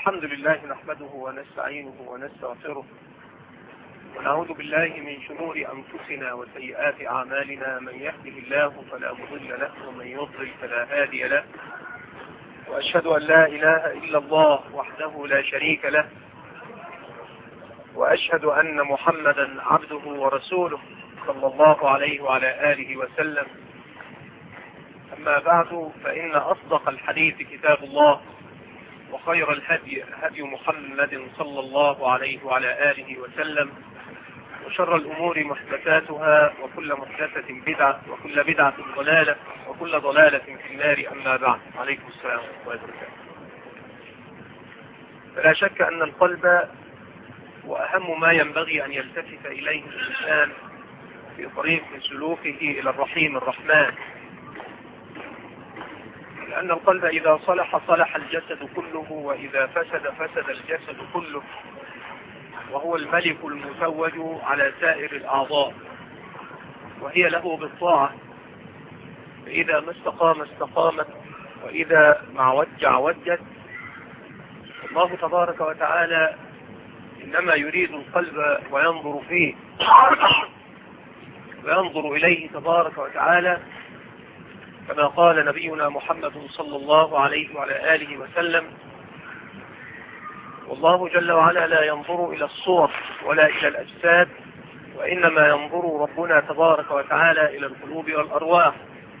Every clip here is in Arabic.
الحمد لله نحمده ونستعينه ونستغفره ونعوذ بالله من شرور أنفسنا وسيئات أعمالنا. من يهده الله فلا مضل له ومن يضلل فلا هادي له، وأشهد أن لا إله إلا الله وحده لا شريك له، وأشهد أن محمدا عبده ورسوله صلى الله عليه وعلى آله وسلم. أما بعد، فإن أصدق الحديث كتاب الله، وخير الهدي هدي محمد صلى الله عليه وعلى آله وسلم، وشر الأمور محدثاتها، وكل محدثة بدعة، وكل بدعة ضلالة، وكل ضلالة في النار. أما بعد، عليكم السلام ورحمة الله وبركاته. فلا شك أن القلب وأهم ما ينبغي أن يلتفت إليه الإنسان في طريق سلوكه إلى الرحيم الرحمن، لأن القلب إذا صلح صلح الجسد كله، وإذا فسد فسد الجسد كله، وهو الملك المتوج على سائر الأعضاء، وهي له بالطاعة، فإذا ما استقام استقامت، وإذا ما وجع وجت. الله تبارك وتعالى إنما يريد القلب وينظر فيه وينظر إليه تبارك وتعالى، كما قال نبينا محمد صلى الله عليه وعلى آله وسلم: والله جل وعلا لا ينظر إلى الصور ولا إلى الأجساد، وإنما ينظر ربنا تبارك وتعالى إلى القلوب والأرواح.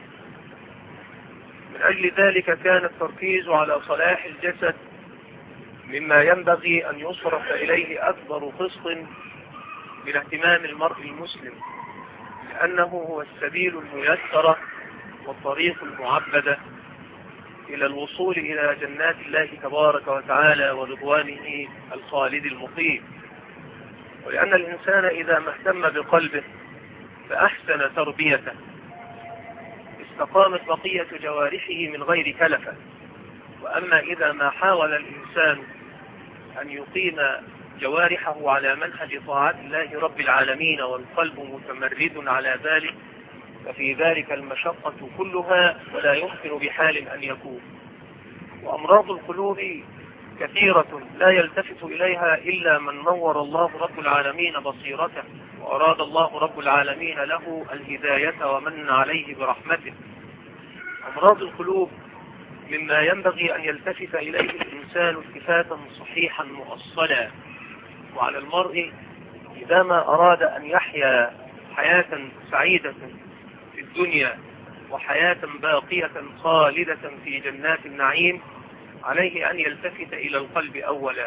من أجل ذلك كان التركيز على صلاح الجسد مما ينبغي أن يصرف إليه أكبر قسط من اهتمام المرء المسلم، لأنه هو السبيل الميسر والطريق المعبدة إلى الوصول إلى جنات الله تبارك وتعالى ورضوانه الخالد المقيم. ولأن الإنسان إذا ما اهتم بقلبه فأحسن تربيته استقامت بقية جوارحه من غير كلفة. وأما إذا ما حاول الإنسان أن يقيم جوارحه على منهج طاعة الله رب العالمين والقلب متمرد على ذلك، ففي ذلك المشقة كلها، ولا يمكن بحال أن يكون. وأمراض القلوب كثيرة لا يلتفت إليها إلا من نور الله رب العالمين بصيرته، وأراد الله رب العالمين له الهداية ومن عليه برحمته. أمراض القلوب مما ينبغي أن يلتفت إليه الإنسان التفاتا صحيحا مؤصلا. وعلى المرء إذا ما أراد أن يحيا حياة سعيدة في الدنيا وحياة باقية خالدة في جنات النعيم، عليه أن يلتفت إلى القلب أولا.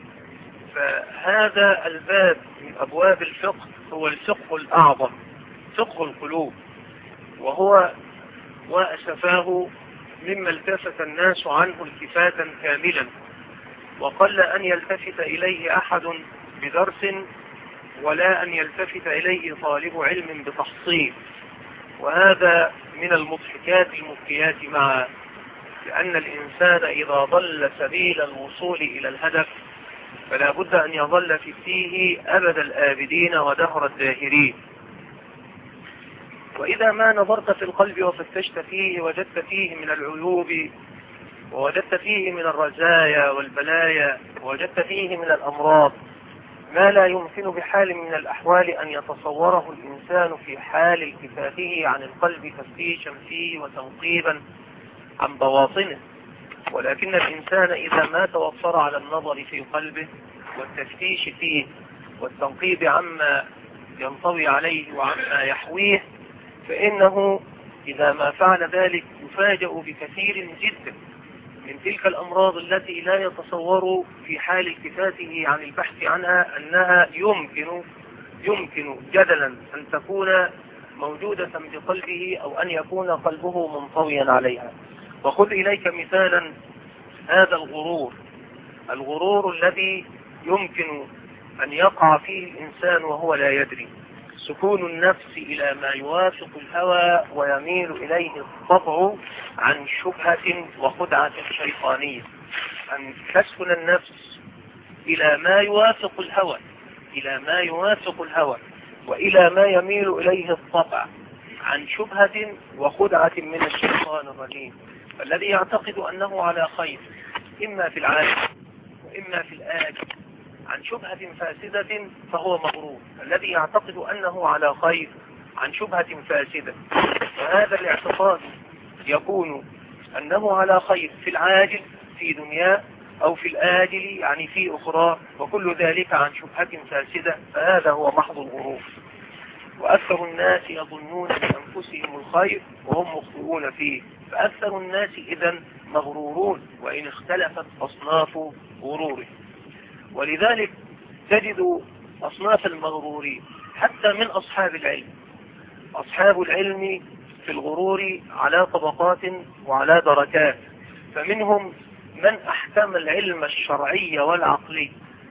فهذا الباب من أبواب الفقه هو الفقه الأعظم، فقه القلوب، وهو وأسفاه مما التفت الناس عنه التفاتا كاملا، وقل أن يلتفت إليه أحد بدرس، ولا أن يلتفت إليه طالب علم بتحصيل. وهذا من المضحكات المبكيات معا، لأن الإنسان إذا ضل سبيل الوصول إلى الهدف فلا بد أن يظل فيه أبد الآبدين ودهر الداهرين. وإذا ما نظرت في القلب وفتشت فيه وجدت فيه من العيوب، ووجدت فيه من الرزايا والبلايا، ووجدت فيه من الأمراض ما لا يمكن بحال من الأحوال أن يتصوره الإنسان في حال التفاته عن القلب تفتيشا فيه وتنقيبا عن بواطنه. ولكن الإنسان إذا ما توفر على النظر في قلبه والتفتيش فيه والتنقيب عما ينطوي عليه وعما يحويه، فإنه إذا ما فعل ذلك يفاجأ بكثير جدا من تلك الأمراض التي لا يتصور في حال التفاته عن البحث عنها أنها يمكن جدلا أن تكون موجودة بقلبه، أو أن يكون قلبه منطويا عليها. وخذ إليك مثالا هذا الغرور الذي يمكن أن يقع فيه الإنسان وهو لا يدري، سكون النفس إلى ما يوافق الهوى ويميل إليه الطبع عن شبهة وخدعة شيطانية. أن تسكن النفس إلى ما يوافق الهوى وإلى ما يميل إليه الطبع عن شبهة وخدعة من الشيطان الرجيم. فالذي يعتقد أنه على خير إما في العالم إما في الآجل عن شبهة فاسدة فهو مغرور، الذي يعتقد أنه على خير عن شبهة فاسدة، وهذا الاعتقاد يكون أنه على خير في العاجل في دنياه أو في الآجل يعني في أخرى، وكل ذلك عن شبهة فاسدة، فهذا هو محض الغرور. وأكثر الناس يظنون بأنفسهم الخير وهم مخطئون فيه، فأكثر الناس إذن مغرورون وإن اختلفت أصناف غروره. ولذلك تجد أصناف المغرورين حتى من أصحاب العلم. أصحاب العلم في الغرور على طبقات وعلى دركات، فمنهم من أحكم العلم الشرعي والعقلي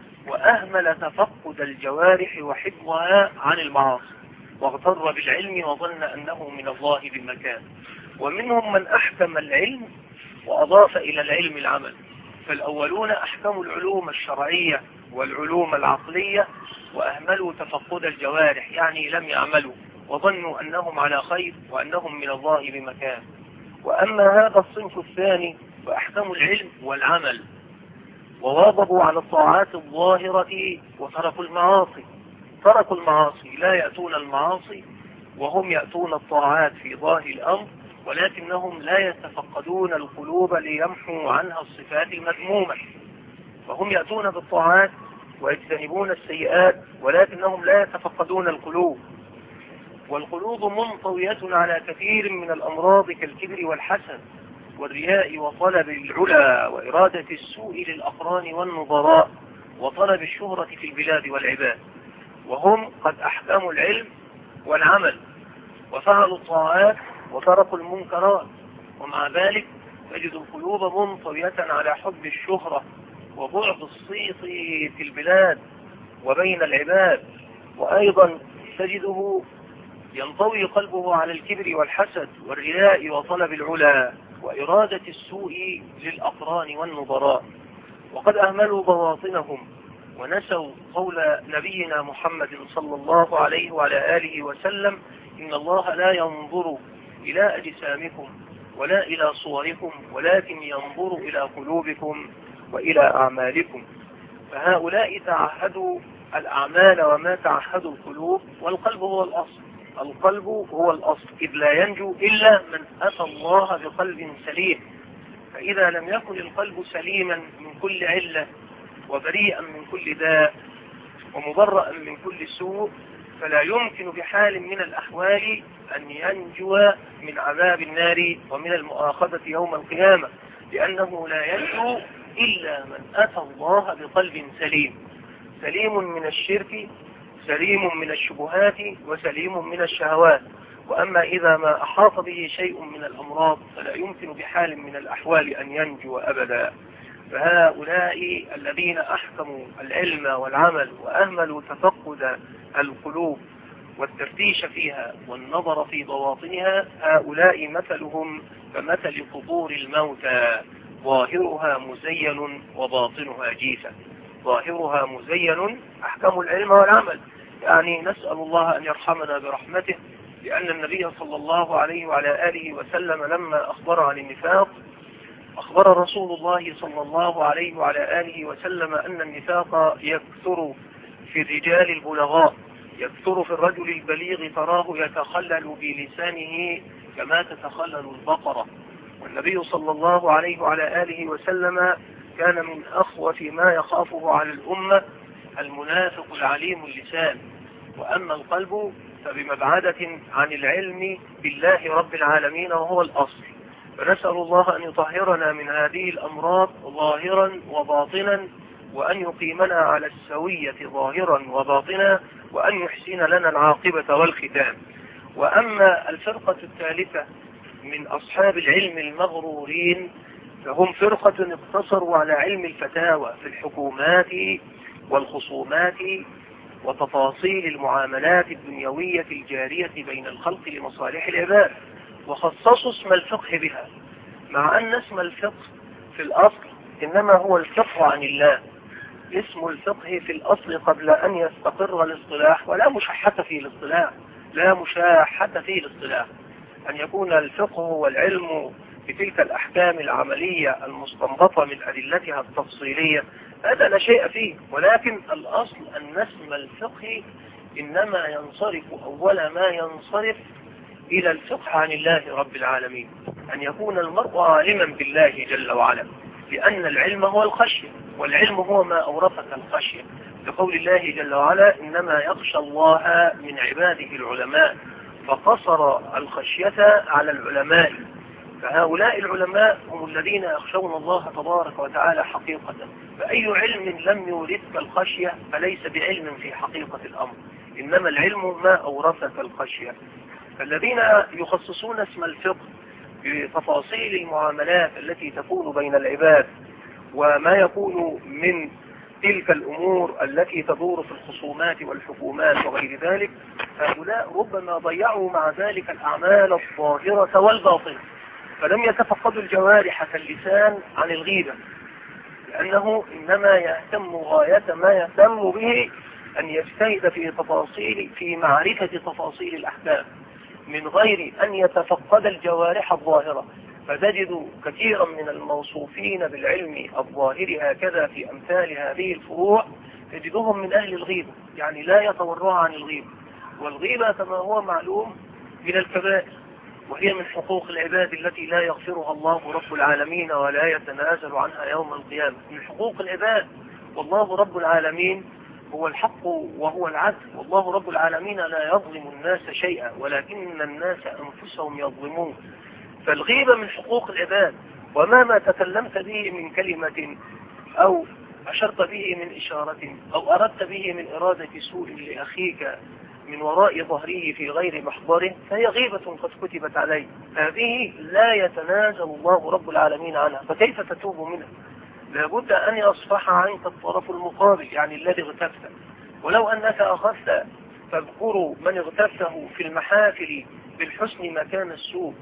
وأهمل تفقد الجوارح وحفظها عن المعاصي واغتر بالعلم وظن أنه من الله بمكان، ومنهم من أحكم العلم وأضاف إلى العلم العمل. فالأولون أحكموا العلوم الشرعية والعلوم العقلية وأهملوا تفقد الجوارح، يعني لم يعملوا وظنوا أنهم على خير وأنهم من الله بمكان. وأما هذا الصنف الثاني فأحكموا العلم والعمل وواظبوا على الطاعات الظاهرة وتركوا المعاصي. تركوا المعاصي، لا يأتون المعاصي وهم يأتون الطاعات في ظاهر الأمر، ولكنهم لا يتفقدون القلوب ليمحوا عنها الصفات المذمومة. فهم يأتون بالطاعات ويجتنبون السيئات، ولكنهم لا يتفقدون القلوب، والقلوب منطوية على كثير من الأمراض كالكبر والحسد والرياء وطلب العلا وإرادة السوء للأقران والنظراء وطلب الشهرة في البلاد والعباد. وهم قد أحكموا العلم والعمل وفعلوا الطاعات وتركوا المنكرات، ومع ذلك تجد القلوب منطوية على حب الشهرة وبعد الصيت في البلاد وبين العباد. وأيضا تجده ينطوي قلبه على الكبر والحسد والرياء وطلب العلا وإرادة السوء للأقران والنظراء، وقد أهملوا بواطنهم ونسوا قول نبينا محمد صلى الله عليه وعلى آله وسلم: إن الله لا ينظر إلى أجسامكم ولا إلى صوركم ولكن ينظر إلى قلوبكم وإلى أعمالكم. فهؤلاء تعهدوا الأعمال وما تعهدوا القلوب، والقلب هو الأصل. القلب هو الأصل، إذ لا ينجو إلا من أتى الله بقلب سليم. فإذا لم يكن القلب سليما من كل علة وبريئا من كل داء ومبرأ من كل سوء، فلا يمكن بحال من الأحوال أن ينجو من عذاب النار ومن المؤاخذة يوم القيامة، لأنه لا ينجو إلا من أتى الله بقلب سليم، سليم من الشرك، سليم من الشبهات، وسليم من الشهوات. وأما إذا ما أحاط به شيء من الأمراض فلا يمكن بحال من الأحوال أن ينجو أبدا. فهؤلاء الذين أحكموا العلم والعمل وأهملوا تفقد القلوب والتفتيش فيها والنظر في بواطنها، هؤلاء مثلهم كمثل قبور الموتى، ظاهرها مزين وباطنها جيفة. ظاهرها مزين، أحكموا العلم والعمل، يعني نسأل الله أن يرحمنا برحمته، لأن النبي صلى الله عليه وعلى آله وسلم لما أخبر عن النفاق أخبر رسول الله صلى الله عليه وعلى آله وسلم أن النفاق يكثر في الرجال البلغاء، يكثر في الرجل البليغ، تراه يتخلل بلسانه كما تتخلل البقرة. والنبي صلى الله عليه وعلى آله وسلم كان من أخوف ما يخافه على الأمة المنافق العليم اللسان. وأما القلب فبمبعدة عن العلم بالله رب العالمين وهو الأصل. فنسأل الله أن يطهرنا من هذه الأمراض ظاهرا وباطنا، وأن يقيمنا على السوية ظاهرا وباطنا، وأن يحسن لنا العاقبة والختام. وأما الفرقة الثالثة من أصحاب العلم المغرورين فهم فرقة اقتصروا على علم الفتاوى في الحكومات والخصومات وتفاصيل المعاملات الدنيوية الجارية بين الخلق لمصالح العباد، وخصصوا اسم الفقه بها، مع أن اسم الفقه في الأصل إنما هو الفقه عن الله. اسم الفقه في الأصل قبل أن يستقر الاصطلاح، ولا مشاحة في الاصطلاح، لا مشاحة في الاصطلاح، أن يكون الفقه والعلم بتلك الأحكام العملية المستنبطة من أدلتها التفصيلية هذا لا شيء فيه، ولكن الأصل أن اسم الفقه إنما ينصرف أول ما ينصرف إلى الفقه عن الله رب العالمين، أن يكون المرء عالما بالله جل وعلا، لأن العلم هو الخشية، والعلم هو ما أورثك الخشية، لقول الله جل وعلا إنما يخشى الله من عباده العلماء، فقصر الخشية على العلماء، فهؤلاء العلماء هم الذين يخشون الله تبارك وتعالى حقيقة. فأي علم لم يورثك الخشية فليس بعلم في حقيقة الأمر، إنما العلم ما أورثك الخشية. فالذين يخصصون اسم الفقه بتفاصيل المعاملات التي تكون بين العباد وما يكون من تلك الأمور التي تدور في الخصومات والحكومات وغير ذلك، هؤلاء ربما ضيعوا مع ذلك الأعمال الظاهرة والباطنة، فلم يتفقدوا الجوارح كاللسان عن الغيبة، لأنه إنما يهتم غاية ما يهتم به أن يجتهد في معرفة تفاصيل الأحكام من غير أن يتفقد الجوارح الظاهرة. فتجد كثيرا من الموصوفين بالعلم الظاهر هكذا في أمثال هذه الفروع تجدهم من أهل الغيبة، يعني لا يتورع عن الغيبة، والغيبة كما هو معلوم من الكبائر، وهي من حقوق العباد التي لا يغفرها الله رب العالمين ولا يتنازل عنها يوم القيامة، من حقوق العباد. والله رب العالمين هو الحق وهو العدل، والله رب العالمين لا يظلم الناس شيئا ولكن الناس أنفسهم يظلمون. فالغيبة من حقوق العباد، وما تكلمت به من كلمة أو أشرت به من إشارة أو أردت به من إرادة سوء لأخيك من وراء ظهره في غير محضره فهي غيبة قد كتبت عليه، هذه لا يتنازل الله رب العالمين عنها، فكيف تتوب منها؟ لابد أن يصفح عنك الطرف المقابل، يعني الذي اغتبته، ولو أنك أخذت تذكر من اغتبته في المحافل بالحسن مكان السوء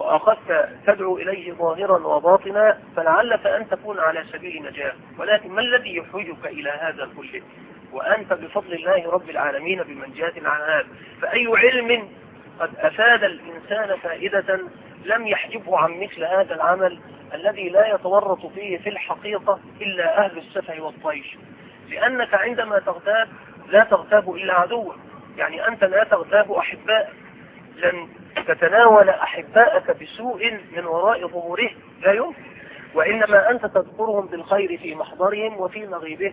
وأخذت تدعو إليه ظاهرا وباطنا فلعلك أن تكون على سبيل نجاة، ولكن ما الذي يحوجك إلى هذا كله وأنت بفضل الله رب العالمين بمنجاة عن هذا؟ فأي علم قد أفاد الإنسان فائدة لم يحجبه عن مثل هذا العمل الذي لا يتورط فيه في الحقيقة إلا أهل السفه والطيش، لأنك عندما تغتاب لا تغتاب إلا عدوك، يعني أنت لا تغتاب أحبائك، لن تتناول أحبائك بسوء من وراء ظهوره، لا يمكن، وإنما أنت تذكرهم بالخير في محضرهم وفي مغيبهم.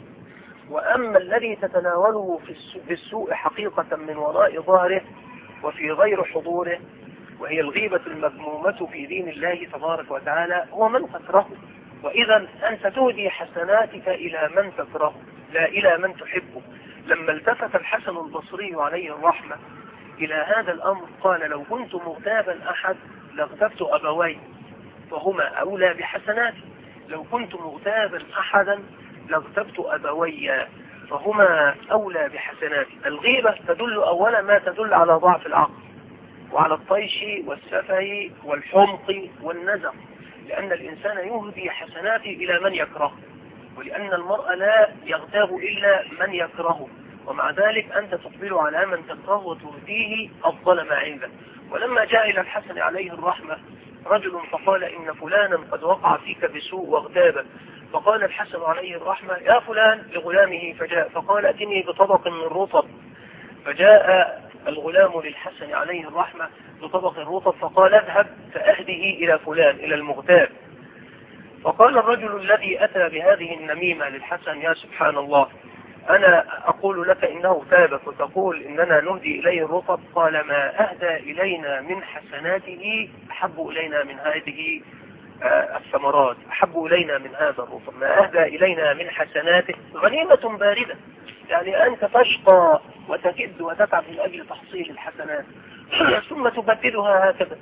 وأما الذي تتناوله بالسوء حقيقة من وراء ظهره وفي غير حضوره، وهي الغيبة المذمومة في دين الله تبارك وتعالى، هو من تكرهه، وإذا أنت تهدي حسناتك إلى من تكرهه لا إلى من تحبه. لما التفت الحسن البصري عليه الرحمة إلى هذا الأمر قال لو كنت مغتابا أحد لاغتبت أبوي فهما أولى بحسناتي، لو كنت مغتابا أحدا لاغتبت أبوي فهما أولى بحسناتي. الغيبة تدل أولا ما تدل على ضعف العقل وعلى الطيش والسفه والحمق والنزق، لأن الإنسان يهدي حسناته إلى من يكره، ولأن المرء لا يغتاب إلا من يكرهه، ومع ذلك أنت تقبل على من تكره وتهديه أفضل ما عندك. ولما جاء إلى الحسن عليه الرحمة رجل فقال إن فلانا قد وقع فيك بسوء واغتابك، فقال الحسن عليه الرحمة يا فلان لغلامه فجاء فقال اتني بطبق من رطب، فجاء الغلام للحسن عليه الرحمة بطبق الرطب فقال اذهب فأهده إلى فلان إلى المغتاب. فقال الرجل الذي أتى بهذه النميمة للحسن يا سبحان الله، أنا أقول لك إنه تابك وتقول إننا نهدي إليه الرطب، قال ما أهدى إلينا من حسناته أحب إلينا من هذه الثمرات، أحب إلينا من هذا الرطب، ما أهدى إلينا من حسناته غنيمة باردة، يعني أنت تشقى وتكد وتتعب من أجل تحصيل الحسنات ثم تبدلها هكذا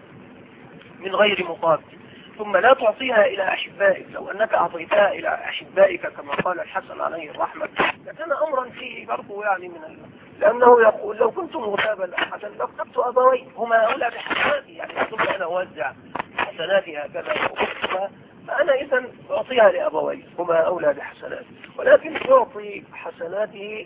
من غير مقابل، ثم لا تعطيها إلى أحبائك. لو أنك أعطيتها إلى أحبائك كما قال الحسن عليه الرحمة لكان أمرا فيه برضو يعني لأنه يقول لو كنت مغتابا أحدا لاغتبت أبوي هما أولى بحسناتي، يعني كنت أنا أوزع حسناتي هكذا وأخذها فأنا إذن أعطيها لأبوي هما أولى بحسناتي، ولكن يعطي حسناته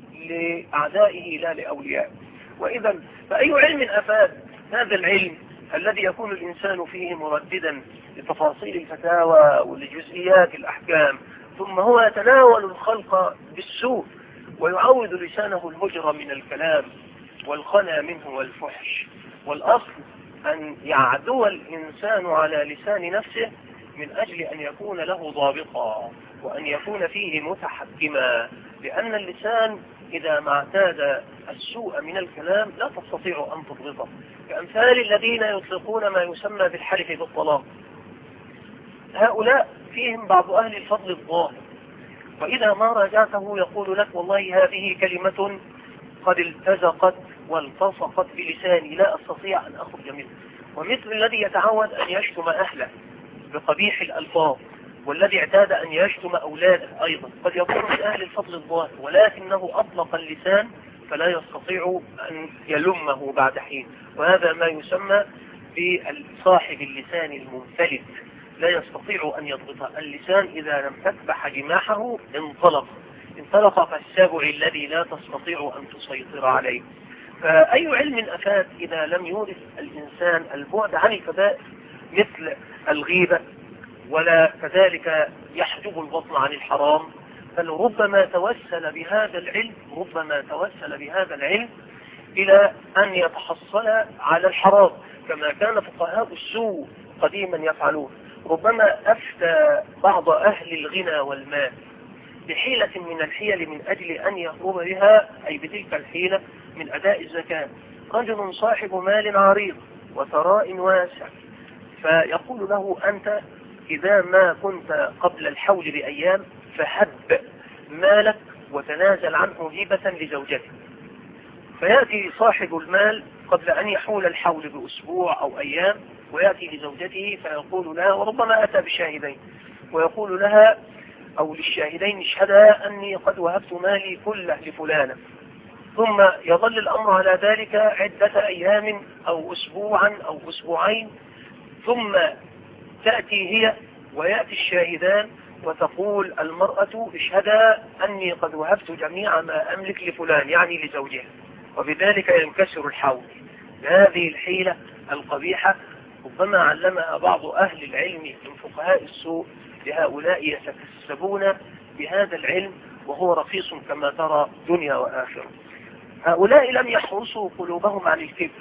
لأعدائه لا لأوليائه. وإذا فأي علم أفاد هذا العلم الذي يكون الإنسان فيه مرددا لتفاصيل الفتاوى ولجزئيات الأحكام ثم هو يتناول الخلق بالسوء ويعود لسانه المجرى من الكلام والخنا منه والفحش. والأصل أن يعدو الإنسان على لسان نفسه من أجل أن يكون له ضابطا وأن يكون فيه متحكما، لأن اللسان إذا ما اعتاد السوء من الكلام لا تستطيع أن تضبطه، كأمثال الذين يطلقون ما يسمى بالحلف بالطلاق. هؤلاء فيهم بعض أهل الفضل الظاهر، وإذا ما راجعته يقول لك والله هذه كلمة قد التزقت والتصقت بلساني لا أستطيع أن أخرج منه. ومثل الذي يتعود أن يشتم أهله بقبيح الألفاظ، والذي اعتاد أن يشتم أولاده أيضا قد يكون من أهل الفضل الظاهر، ولكنه أطلق اللسان فلا يستطيع أن يلمه بعد حين، وهذا ما يسمى بصاحب اللسان المنفلت، لا يستطيع أن يضبطه. اللسان إذا لم تكبح جماحه انطلق كالسبع الذي لا تستطيع أن تسيطر عليه. فأي علم أفاد إذا لم يورث الإنسان البعد عن الكبائر مثل الغيبة، ولا كذلك يحجب البطن عن الحرام، بل ربما توسل بهذا العلم إلى أن يتحصل على الحرام، كما كان فقهاء السوء قديما يفعلون. ربما أفتى بعض أهل الغنى والمال بحيلة من الحيل من أجل أن يهرب بها، أي بتلك الحيلة، من أداء الزكاة. رجل صاحب مال عريض وثراء واسع، فيقول له أنت إذا ما كنت قبل الحول بأيام فهب مالك وتنازل عنه هبة لزوجته. فيأتي صاحب المال قبل أن يحول الحول بأسبوع أو أيام، ويأتي لزوجته فيقول لها، وربما أتى بشاهدين، ويقول لها أو للشاهدين اشهدا أني قد وهبت مالي كله لفلانة. ثم يظل الأمر على ذلك عدة أيام أو أسبوعا أو أسبوعين، ثم تأتي هي ويأتي الشاهدان وتقول المرأة اشهدا أني قد وهبت جميع ما أملك لفلان، يعني لزوجها، وبذلك ينكسر الحول. هذه الحيلة القبيحة ربما علمها بعض أهل العلم من فقهاء السوء لهؤلاء يتكسبون بهذا العلم، وهو رخيص كما ترى دنيا وآخرة. هؤلاء لم يحرسوا قلوبهم عن الكبر،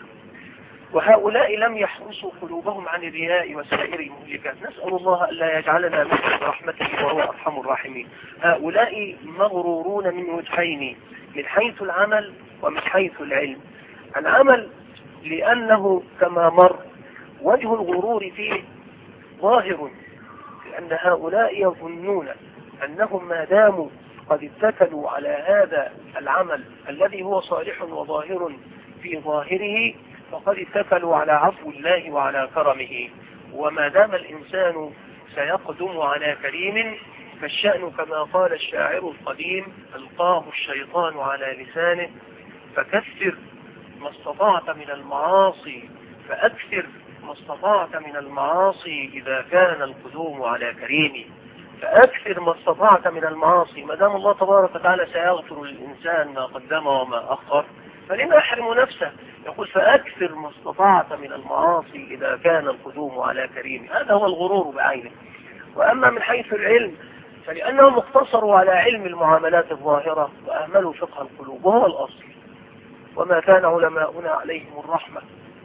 وهؤلاء لم يحرسوا قلوبهم عن الرياء وسائر المهلكات. نسأل الله ألا يجعلنا منهم برحمته وهو أرحم الراحمين. هؤلاء مغرورون من وجهين، من حيث العمل ومن حيث العلم. العمل لأنه كما مر وجه الغرور فيه ظاهر، لأن هؤلاء يظنون أنهم ما داموا قد اتكلوا على هذا العمل الذي هو صالح وظاهر في ظاهره فقد اتكلوا على عفو الله وعلى كرمه. وما دام الإنسان سيقدم على كريم فالشأن كما قال الشاعر القديم ألقاه الشيطان على لسانه فكثر ما استطعت من المعاصي، فأكثر ما استطعت من المعاصي إذا كان القدوم على كريم. فأكثر ما استطعت من المعاصي، ما دام الله تبارك وتعالى سيغفر للإنسان ما قدم وما أخر، فلما يحرم نفسه؟ يقول فأكثر ما استطعت من المعاصي إذا كان القدوم على كريم. هذا هو الغرور بعينه. وأما من حيث العلم فلأنهم اقتصروا على علم المعاملات الظاهرة وأهملوا فقه القلوب، وهو الأصل. وما كان علماؤنا عليهم الرحمة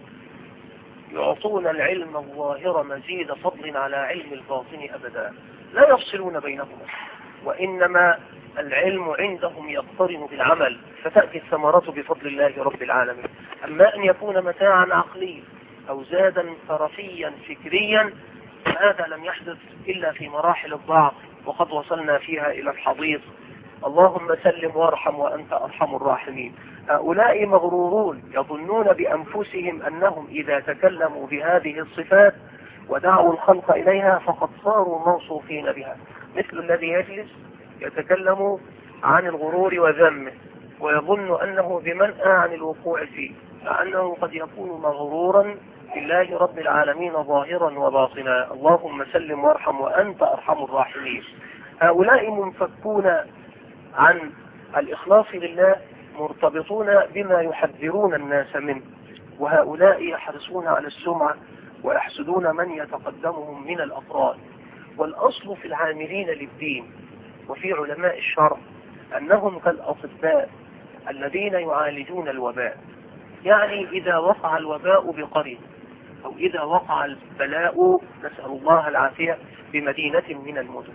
يعطون العلم الظاهر مزيد فضل على علم الباطن أبدا، لا يفصلون بينهما، وإنما العلم عندهم يقترن بالعمل فتأتي الثمرة بفضل الله رب العالمين. أما أن يكون متاعا عقليا أو زادا طرفيا فكريا فهذا لم يحدث إلا في مراحل الضعف، وقد وصلنا فيها إلى الحضيض. اللهم سلم وارحم وأنت أرحم الراحمين. هؤلاء مغرورون يظنون بأنفسهم أنهم إذا تكلموا بهذه الصفات ودعوا الخلق إليها فقد صاروا موصوفين بها، مثل الذي يجلس يتكلم عن الغرور وذمه ويظن أنه بمنأى عن الوقوع فيه، فأنه قد يكون مغرورا بالله رب العالمين ظاهرا وباطنا. اللهم سلم وارحم وأنت أرحم الراحمين. هؤلاء منفكون عن الإخلاص لله، مرتبطون بما يحذرون الناس منه، وهؤلاء يحرصون على السمعة ويحسدون من يتقدمهم من الأفراد. والأصل في العاملين للدين وفي علماء الشرع أنهم كالأطباء الذين يعالجون الوباء. يعني إذا وقع الوباء بقرية أو إذا وقع البلاء نسأل الله العافية بمدينة من المدن،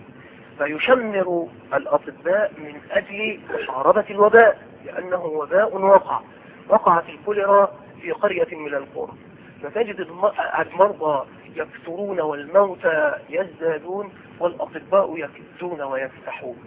فيشمر الأطباء من أجل محاربة الوباء، لأنه وباء وقعت الكوليرا في قرية من القرى، فتجد المرضى يكثرون والموتى يزدادون والأطباء يكدون ويفتحون.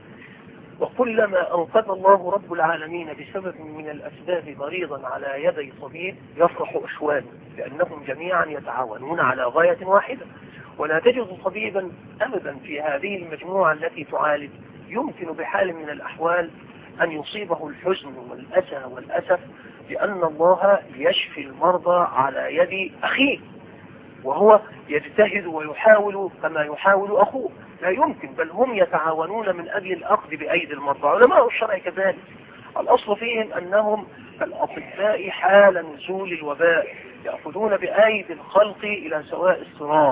وكلما أنقذ الله رب العالمين بسبب من الأسباب مريضا على يدي طبيب يفرح أشوانه، لأنهم جميعا يتعاونون على غاية واحدة. ولا تجد طبيبا أبدا في هذه المجموعة التي تعالج يمكن بحال من الأحوال أن يصيبه الحزن والأسى والأسف، لأن الله يشفي المرضى على يد أخيه، وهو يجتهد ويحاول كما يحاول أخوه. لا يمكن، بل هم يتعاونون من أجل الأخذ بأيدي المرضى. علماء الشرع كذلك الأصل فيهم أنهم الأطباء حال نزول الوباء يأخذون بأيدي الخلق إلى سواء الصراط،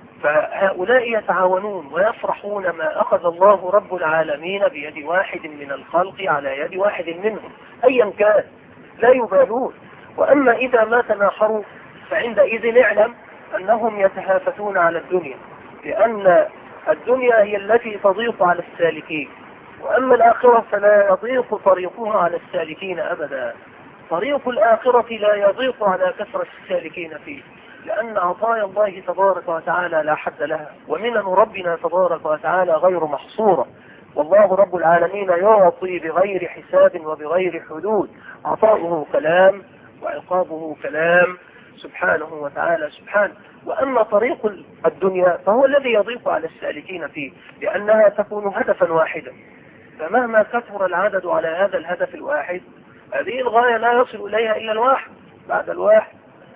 فهؤلاء يتعاونون ويفرحون ما أخذ الله رب العالمين بيد واحد من الخلق على يد واحد منهم أيا كان، لا يبالون. وأما إذا ما تناحروا فعندئذ نعلم أنهم يتهافتون على الدنيا، لأن الدنيا هي التي تضيق على السالكين، وأما الآخرة فلا يضيق طريقها على السالكين أبدا. طريق الآخرة لا يضيق على كثرة السالكين فيه، لأن عطايا الله تبارك وتعالى لا حد لها، ومنن ربنا تبارك وتعالى غير محصورة. والله رب العالمين يعطي بغير حساب وبغير حدود، عطاؤه كلام وعقابه كلام سبحانه وتعالى سبحانه. وأما طريق الدنيا فهو الذي يضيق على السالكين فيه، لأنها تكون هدفا واحدا، فمهما كثر العدد على هذا الهدف الواحد هذه الغاية لا يصل إليها إلا الواحد بعد الواحد،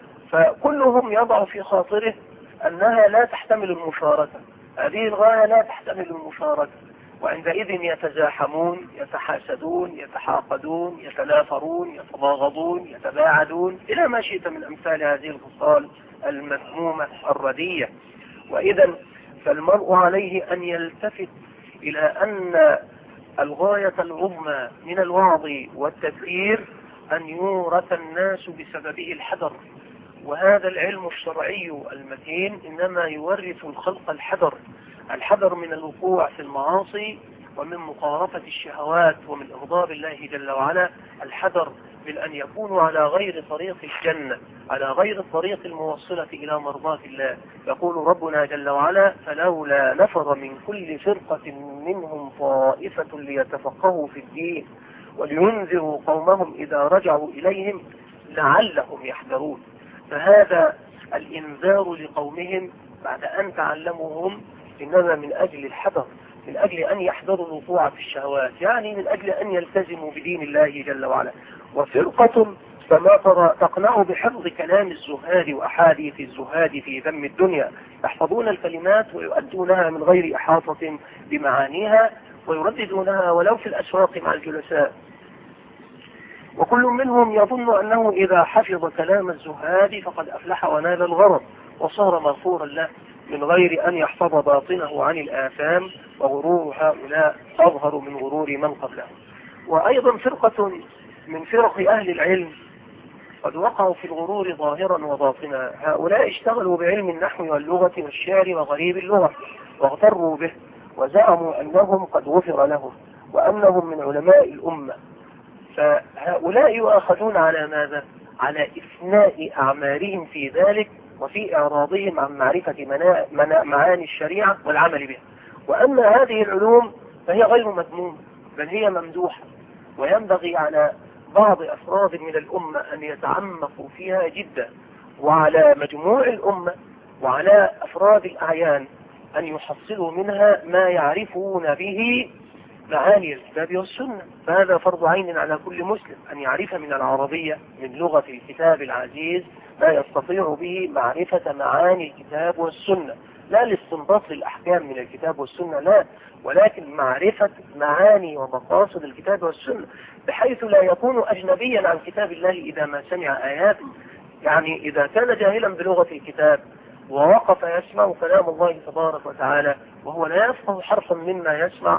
فكلهم يضع في خاطره أنها لا تحتمل المشاركة، هذه الغاية لا تحتمل المشاركة، وعندئذ يتزاحمون يتحاسدون يتحاقدون يتنافرون يتباغضون يتباعدون إلى ما شئت من أمثال هذه الخصال المذمومة الردية. وإذا فالمرء عليه أن يلتفت إلى أن الغاية العظمى من الوعظ والتذكير أن يورث الناس بسببه الحذر، وهذا العلم الشرعي المتين إنما يورث الخلق الحذر من الوقوع في المعاصي ومن مقارفة الشهوات ومن إغضاب الله جل وعلا، الحذر من أن يكونوا على غير طريق الجنة، على غير الطريق الموصلة إلى مرضاة الله. يقول ربنا جل وعلا: فلولا نفر من كل فرقة منهم طائفة ليتفقهوا في الدين ولينذروا قومهم إذا رجعوا إليهم لعلهم يحذرون. فهذا الإنذار لقومهم بعد أن تعلموهم إنما من أجل الحذر، من أجل أن يحذروا الوقوع في الشهوات، يعني من أجل أن يلتزموا بدين الله جل وعلا. وفرقة فما تقنع بحفظ كلام الزهاد وأحاديث الزهاد في ذم الدنيا، يحفظون الكلمات ويؤدونها من غير إحاطة بمعانيها ويرددونها ولو في الأسواق مع الجلساء. وكل منهم يظن أنه إذا حفظ كلام الزهاد فقد أفلح ونال الغرض وصار مغفورا له من غير أن يحفظ باطنه عن الآثام، وغرور هؤلاء أظهر من غرور من قبله. وأيضا فرقة من فرق أهل العلم قد وقعوا في الغرور ظاهرا وباطنا، هؤلاء اشتغلوا بعلم النحو واللغة والشعر وغريب اللغة واغتروا به وزعموا أنهم قد غفر لهم وأنهم من علماء الأمة. فهؤلاء يؤاخذون على ماذا؟ على إثناء أعمالهم في ذلك وفي إعراضهم عن معرفة معاني الشريعة والعمل بها. وأما هذه العلوم فهي غير مذمومة بل هي ممدوحة، وينبغي على بعض أفراد من الأمة أن يتعمقوا فيها جدا، وعلى مجموع الأمة وعلى أفراد الأعيان أن يحصلوا منها ما يعرفون به معاني الكتاب والسنة. فهذا فرض عين على كل مسلم أن يعرف من العربية من لغة الكتاب العزيز ما يستطيع به معرفة معاني الكتاب والسنة، لا لاستنباط الأحكام من الكتاب والسنة لا، ولكن معرفة معاني ومقاصد الكتاب والسنة، بحيث لا يكون أجنبيا عن كتاب الله إذا ما سمع آياته. يعني إذا كان جاهلا بلغة الكتاب ووقف يسمع كلام الله تبارك وتعالى وهو لا يفقه حرفا مما يسمع،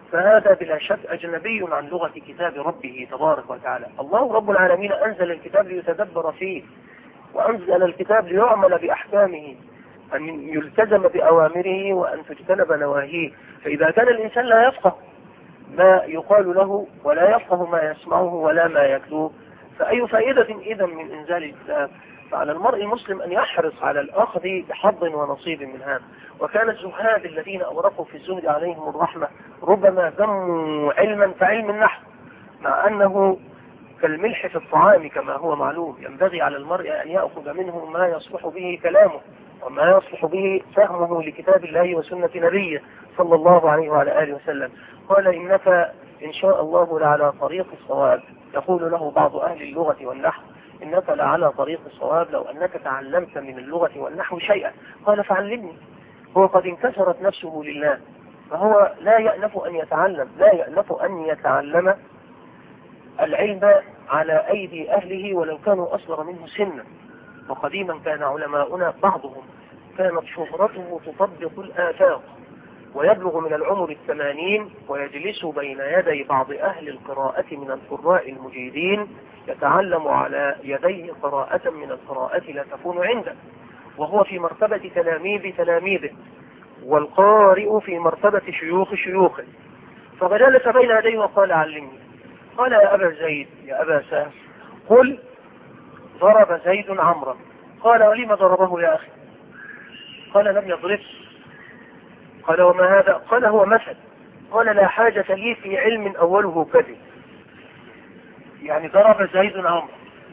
فهذا بلا شك أجنبي عن لغة كتاب ربه تبارك وتعالى. الله رب العالمين أنزل الكتاب ليتدبر فيه، وأنزل الكتاب ليعمل بأحكامه، أن يلتزم بأوامره وأن تجتنب نواهيه. فإذا كان الإنسان لا يفقه ما يقال له ولا يفقه ما يسمعه ولا ما يتلوه، فأي فائدة إذا من إنزال الكتاب؟ فعلى المرء المسلم أن يحرص على الأخذ بحظ ونصيب من هذا. وكان الزهاد الذين أورقوا في الزهد عليهم الرحمة ربما ذموا علما كعلم النحو، مع أنه كالملح في الطعام كما هو معلوم. ينبغي على المرء أن يأخذ منه ما يصلح به كلامه وما يصلح به فهمه لكتاب الله وسنة نبيه صلى الله عليه وعلى آله وسلم. قال إنك إن شاء الله لعلى طريق الصواب. يقول له بعض أهل اللغة والنحو إنك لعلى طريق الصواب لو أنك تعلمت من اللغة والنحو شيئا. قال فعلمني. هو قد انكسرت نفسه لله، فهو لا يأنف أن يتعلم، لا يأنف أن يتعلم العلم على أيدي أهله ولو كانوا أصغر منه سنا. وقديما كان علماؤنا بعضهم كانت شهرته تطبق الآفاق، ويبلغ من العمر 80 ويجلس بين يدي بعض أهل القراءة من القراء المجيدين يتعلم على يديه قراءة من القراءة لا تكون عنده، وهو في مرتبة تلاميذه، والقارئ في مرتبة شيوخ شيوخه. فجلس بين يديه وقال علمني. قال يا أبا زيد يا أبا سهل قل ضرب زيد عمرا. قال ولم ضربه يا أخي؟ قال لم يضربه. قال وما هذا؟ قال هو مثل. قال لا حاجة لي في علم أوله كذب. يعني ضرب زيد عمرا،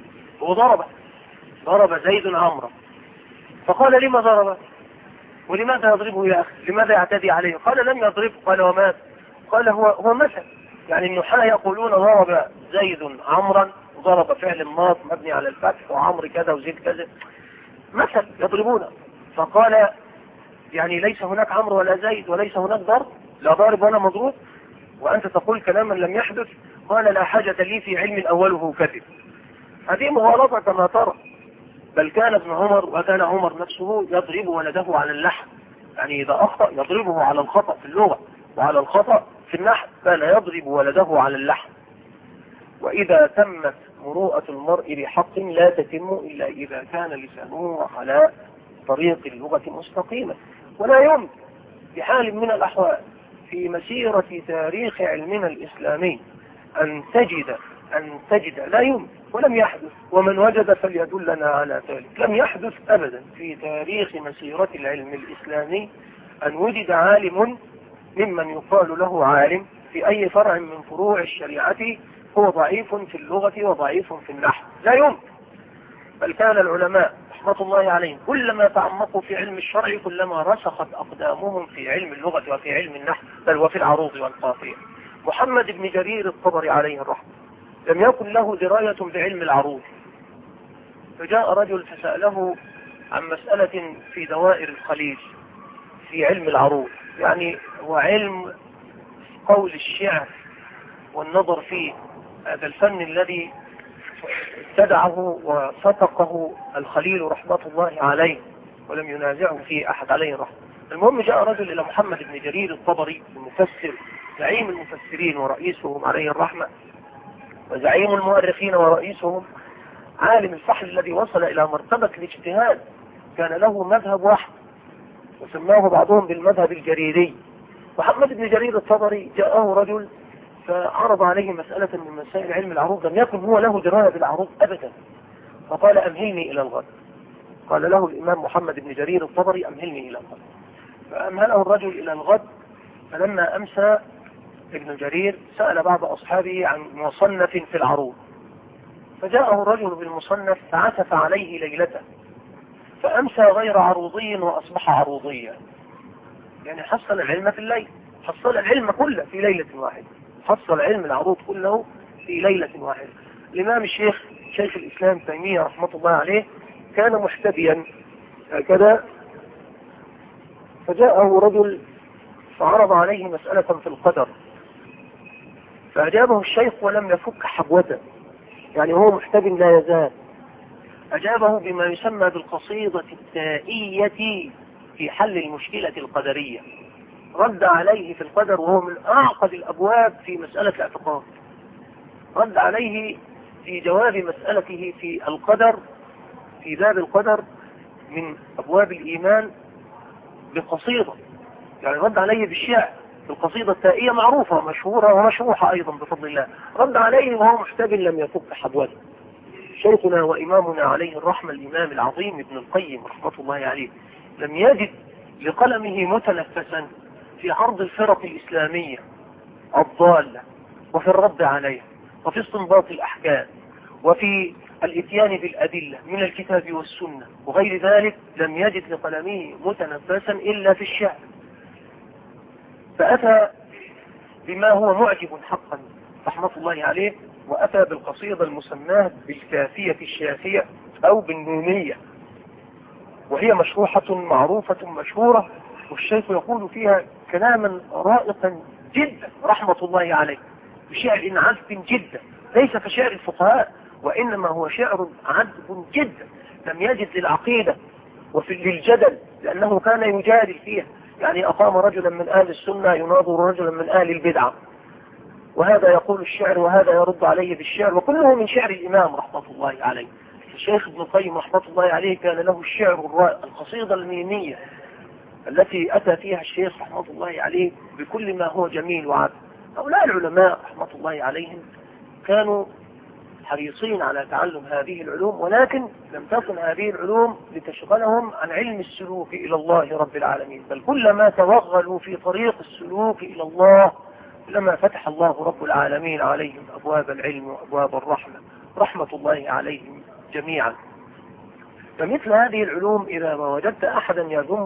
ضرب زيد عمرا. فقال لما ضربه؟ ولماذا يضربه يا أخي؟ لماذا يعتدي عليه؟ قال لم يضربه. قال وماذا؟ قال هو مثل. يعني النحاة يقولون ضرب زيد عمرا، ضرب فعل ماض مبني على الفتح، وعمر كذا وزيد كذا، مثل يضربونه. فقال يعني ليس هناك عمرو ولا زيد وليس هناك ضرب، لا ضارب ولا مضروب، وأنت تقول كلاما لم يحدث؟ قال لا حاجة لي في علم أوله كذب. هذه مغالطة كما ترى. بل كان ابن عمر وكان عمر نفسه يضرب ولده على اللحن، يعني إذا أخطأ يضربه على الخطأ في اللغة وعلى الخطأ في النحو، كان يضرب ولده على اللحن. وإذا تمت مروءة المرء بحق لا تتم إلا إذا كان لسانه على طريق اللغة مستقيمة. ولا يمكن بحال من الأحوال في مسيرة تاريخ علمنا الإسلامي أن تجد لا يمكن ولم يحدث، ومن وجد فليدلنا على ذلك، لم يحدث أبدا في تاريخ مسيرة العلم الإسلامي أن وجد عالم ممن يقال له عالم في أي فرع من فروع الشريعة هو ضعيف في اللغة وضعيف في النحو، لا يمكن. بل كان العلماء رحمة الله عليهم كلما تعمقوا في علم الشرع كلما رسخت أقدامهم في علم اللغة وفي علم النحو، بل وفي العروض والقافية. محمد بن جرير الطبري عليه الرحمة لم يكن له دراية بعلم العروض، فجاء رجل فسأله عن مسألة في دوائر الخليج في علم العروض، يعني هو علم قول الشعر والنظر فيه، هذا الفن الذي ابتدعه وفتقه الخليل رحمة الله عليه ولم ينازعه فيه أحد عليه الرحمة. المهم جاء رجل إلى محمد بن جرير الطبري المفسر زعيم المفسرين ورئيسهم عليه الرحمة، وزعيم المؤرخين ورئيسهم، عالم الفحل الذي وصل إلى مرتبة الاجتهاد، كان له مذهب واحد وسماه بعضهم بالمذهب الجريري. محمد بن جرير الطبري جاءه رجل فعرض عليه مسألة من مسائل علم العروض، لم يكن هو له دراية بالعروض أبدا، فقال أمهلني إلى الغد. قال له الإمام محمد بن جرير الطبري أمهلني إلى الغد، فأمهله الرجل إلى الغد. فلما أمسى ابن جرير سأل بعض أصحابه عن مصنف في العروض، فجاءه الرجل بالمصنف فعسف عليه ليلته، فأمسى غير عروضي وأصبح عروضيا، يعني حصل العلم في الليل، حصل العلم كله في ليلة واحدة، حصل علم العروض كله في ليلة واحدة. الإمام شيخ الإسلام تيمية رحمة الله عليه كان محتديا هكذا، فجاءه رجل فعرض عليه مسألة في القدر، فأجابه الشيخ ولم يفك حبوته، يعني هو محتدي لا يزال، أجابه بما يسمى بالقصيدة التائية في حل المشكلة القدرية. رد عليه في القدر، وهو من أعقد الأبواب في مسألة الاعتقاد. رد عليه في جواب مسألته في القدر، في باب القدر من أبواب الإيمان بقصيدة، يعني رد عليه بالشعر، القصيدة التائية معروفة ومشهورة ومشروحة أيضا بفضل الله. رد عليه وهو محتاج لم يفك حبوته. شيخنا وإمامنا عليه الرحمة الإمام العظيم ابن القيم رحمة الله عليه لم يجد لقلمه متنفسا في عرض الفرق الإسلامية الضالة، وفي الرد عليها، وفي استنباط الأحكام، وفي الاتيان بالأدلة من الكتاب والسنة وغير ذلك. لم يجد لقلمه متنفسا إلا في الشعر، فأتى بما هو معجب حقا رحمة الله عليه، وأتى بالقصيدة المسماة بالكافية الشافية أو بالنونية، وهي مشروحة معروفة مشهورة، والشيخ يقول فيها كلاما رائقا جدا رحمة الله عليه، بشعر عذب جدا، ليس كشعر الفقهاء، وإنما هو شعر عذب جدا. لم يجد للعقيدة وفي للجدل، لأنه كان يجادل فيها، يعني أقام رجلا من أهل السنة يناظر رجلا من أهل البدعة، وهذا يقول الشعر وهذا يرد عليه بالشعر، وكله من شعر الإمام رحمة الله عليه. الشيخ ابن القيم رحمة الله عليه كان له الشعر الرائع، القصيدة الميمية التي أتى فيها الشيخ رحمة الله عليه بكل ما هو جميل وعذب. هؤلاء العلماء رحمة الله عليهم كانوا حريصين على تعلم هذه العلوم، ولكن لم تكن هذه العلوم لتشغلهم عن علم السلوك إلى الله رب العالمين، بل كلما توغلوا في طريق السلوك إلى الله لما فتح الله رب العالمين عليهم أبواب العلم وأبواب الرحمة رحمة الله عليهم جميعا. فمثل هذه العلوم إذا ما وجدت أحدا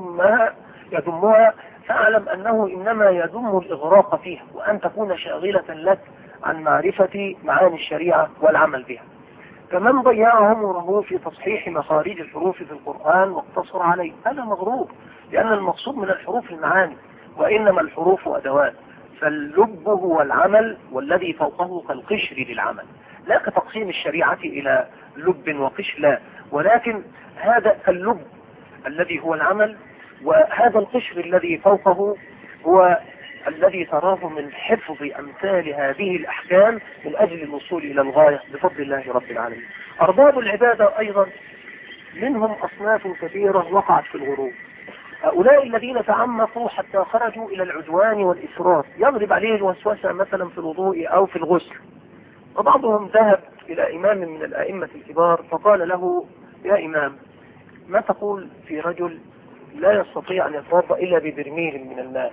يذمها فاعلم أنه إنما يذم الإغراق فيها، وأن تكون شاغلة لك عن معرفة معاني الشريعة والعمل بها. فمن ضيع عمره في تصحيح مخارج الحروف في القرآن واقتصر عليه هذا مغرور، لأن المقصود من الحروف المعاني، وإنما الحروف أدوات، فاللب هو العمل والذي فوقه كالقشر للعمل، لا كتقسيم الشريعة إلى لب وقشر، لا، ولكن هذا اللب الذي هو العمل، وهذا القشر الذي فوقه هو الذي تراه من حفظ أمثال هذه الأحكام من أجل الوصول إلى الغاية بفضل الله رب العالمين. أرباب العبادة أيضا منهم أصناف كثيرة وقعت في الغروب. هؤلاء الذين تعمقوا حتى خرجوا إلى العدوان والإسراف، يضرب عليه الوسوسة مثلا في الوضوء أو في الغسل، وبعضهم ذهب إلى إمام من الأئمة الكبار فقال له: يا إمام، ما تقول في رجل لا يستطيع أن يتوضأ إلا ببرميل من الماء،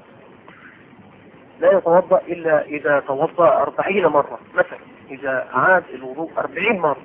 لا يتوضأ إلا إذا توضأ 40 مرة مثلا، إذا عاد الوضوء 40 مرة.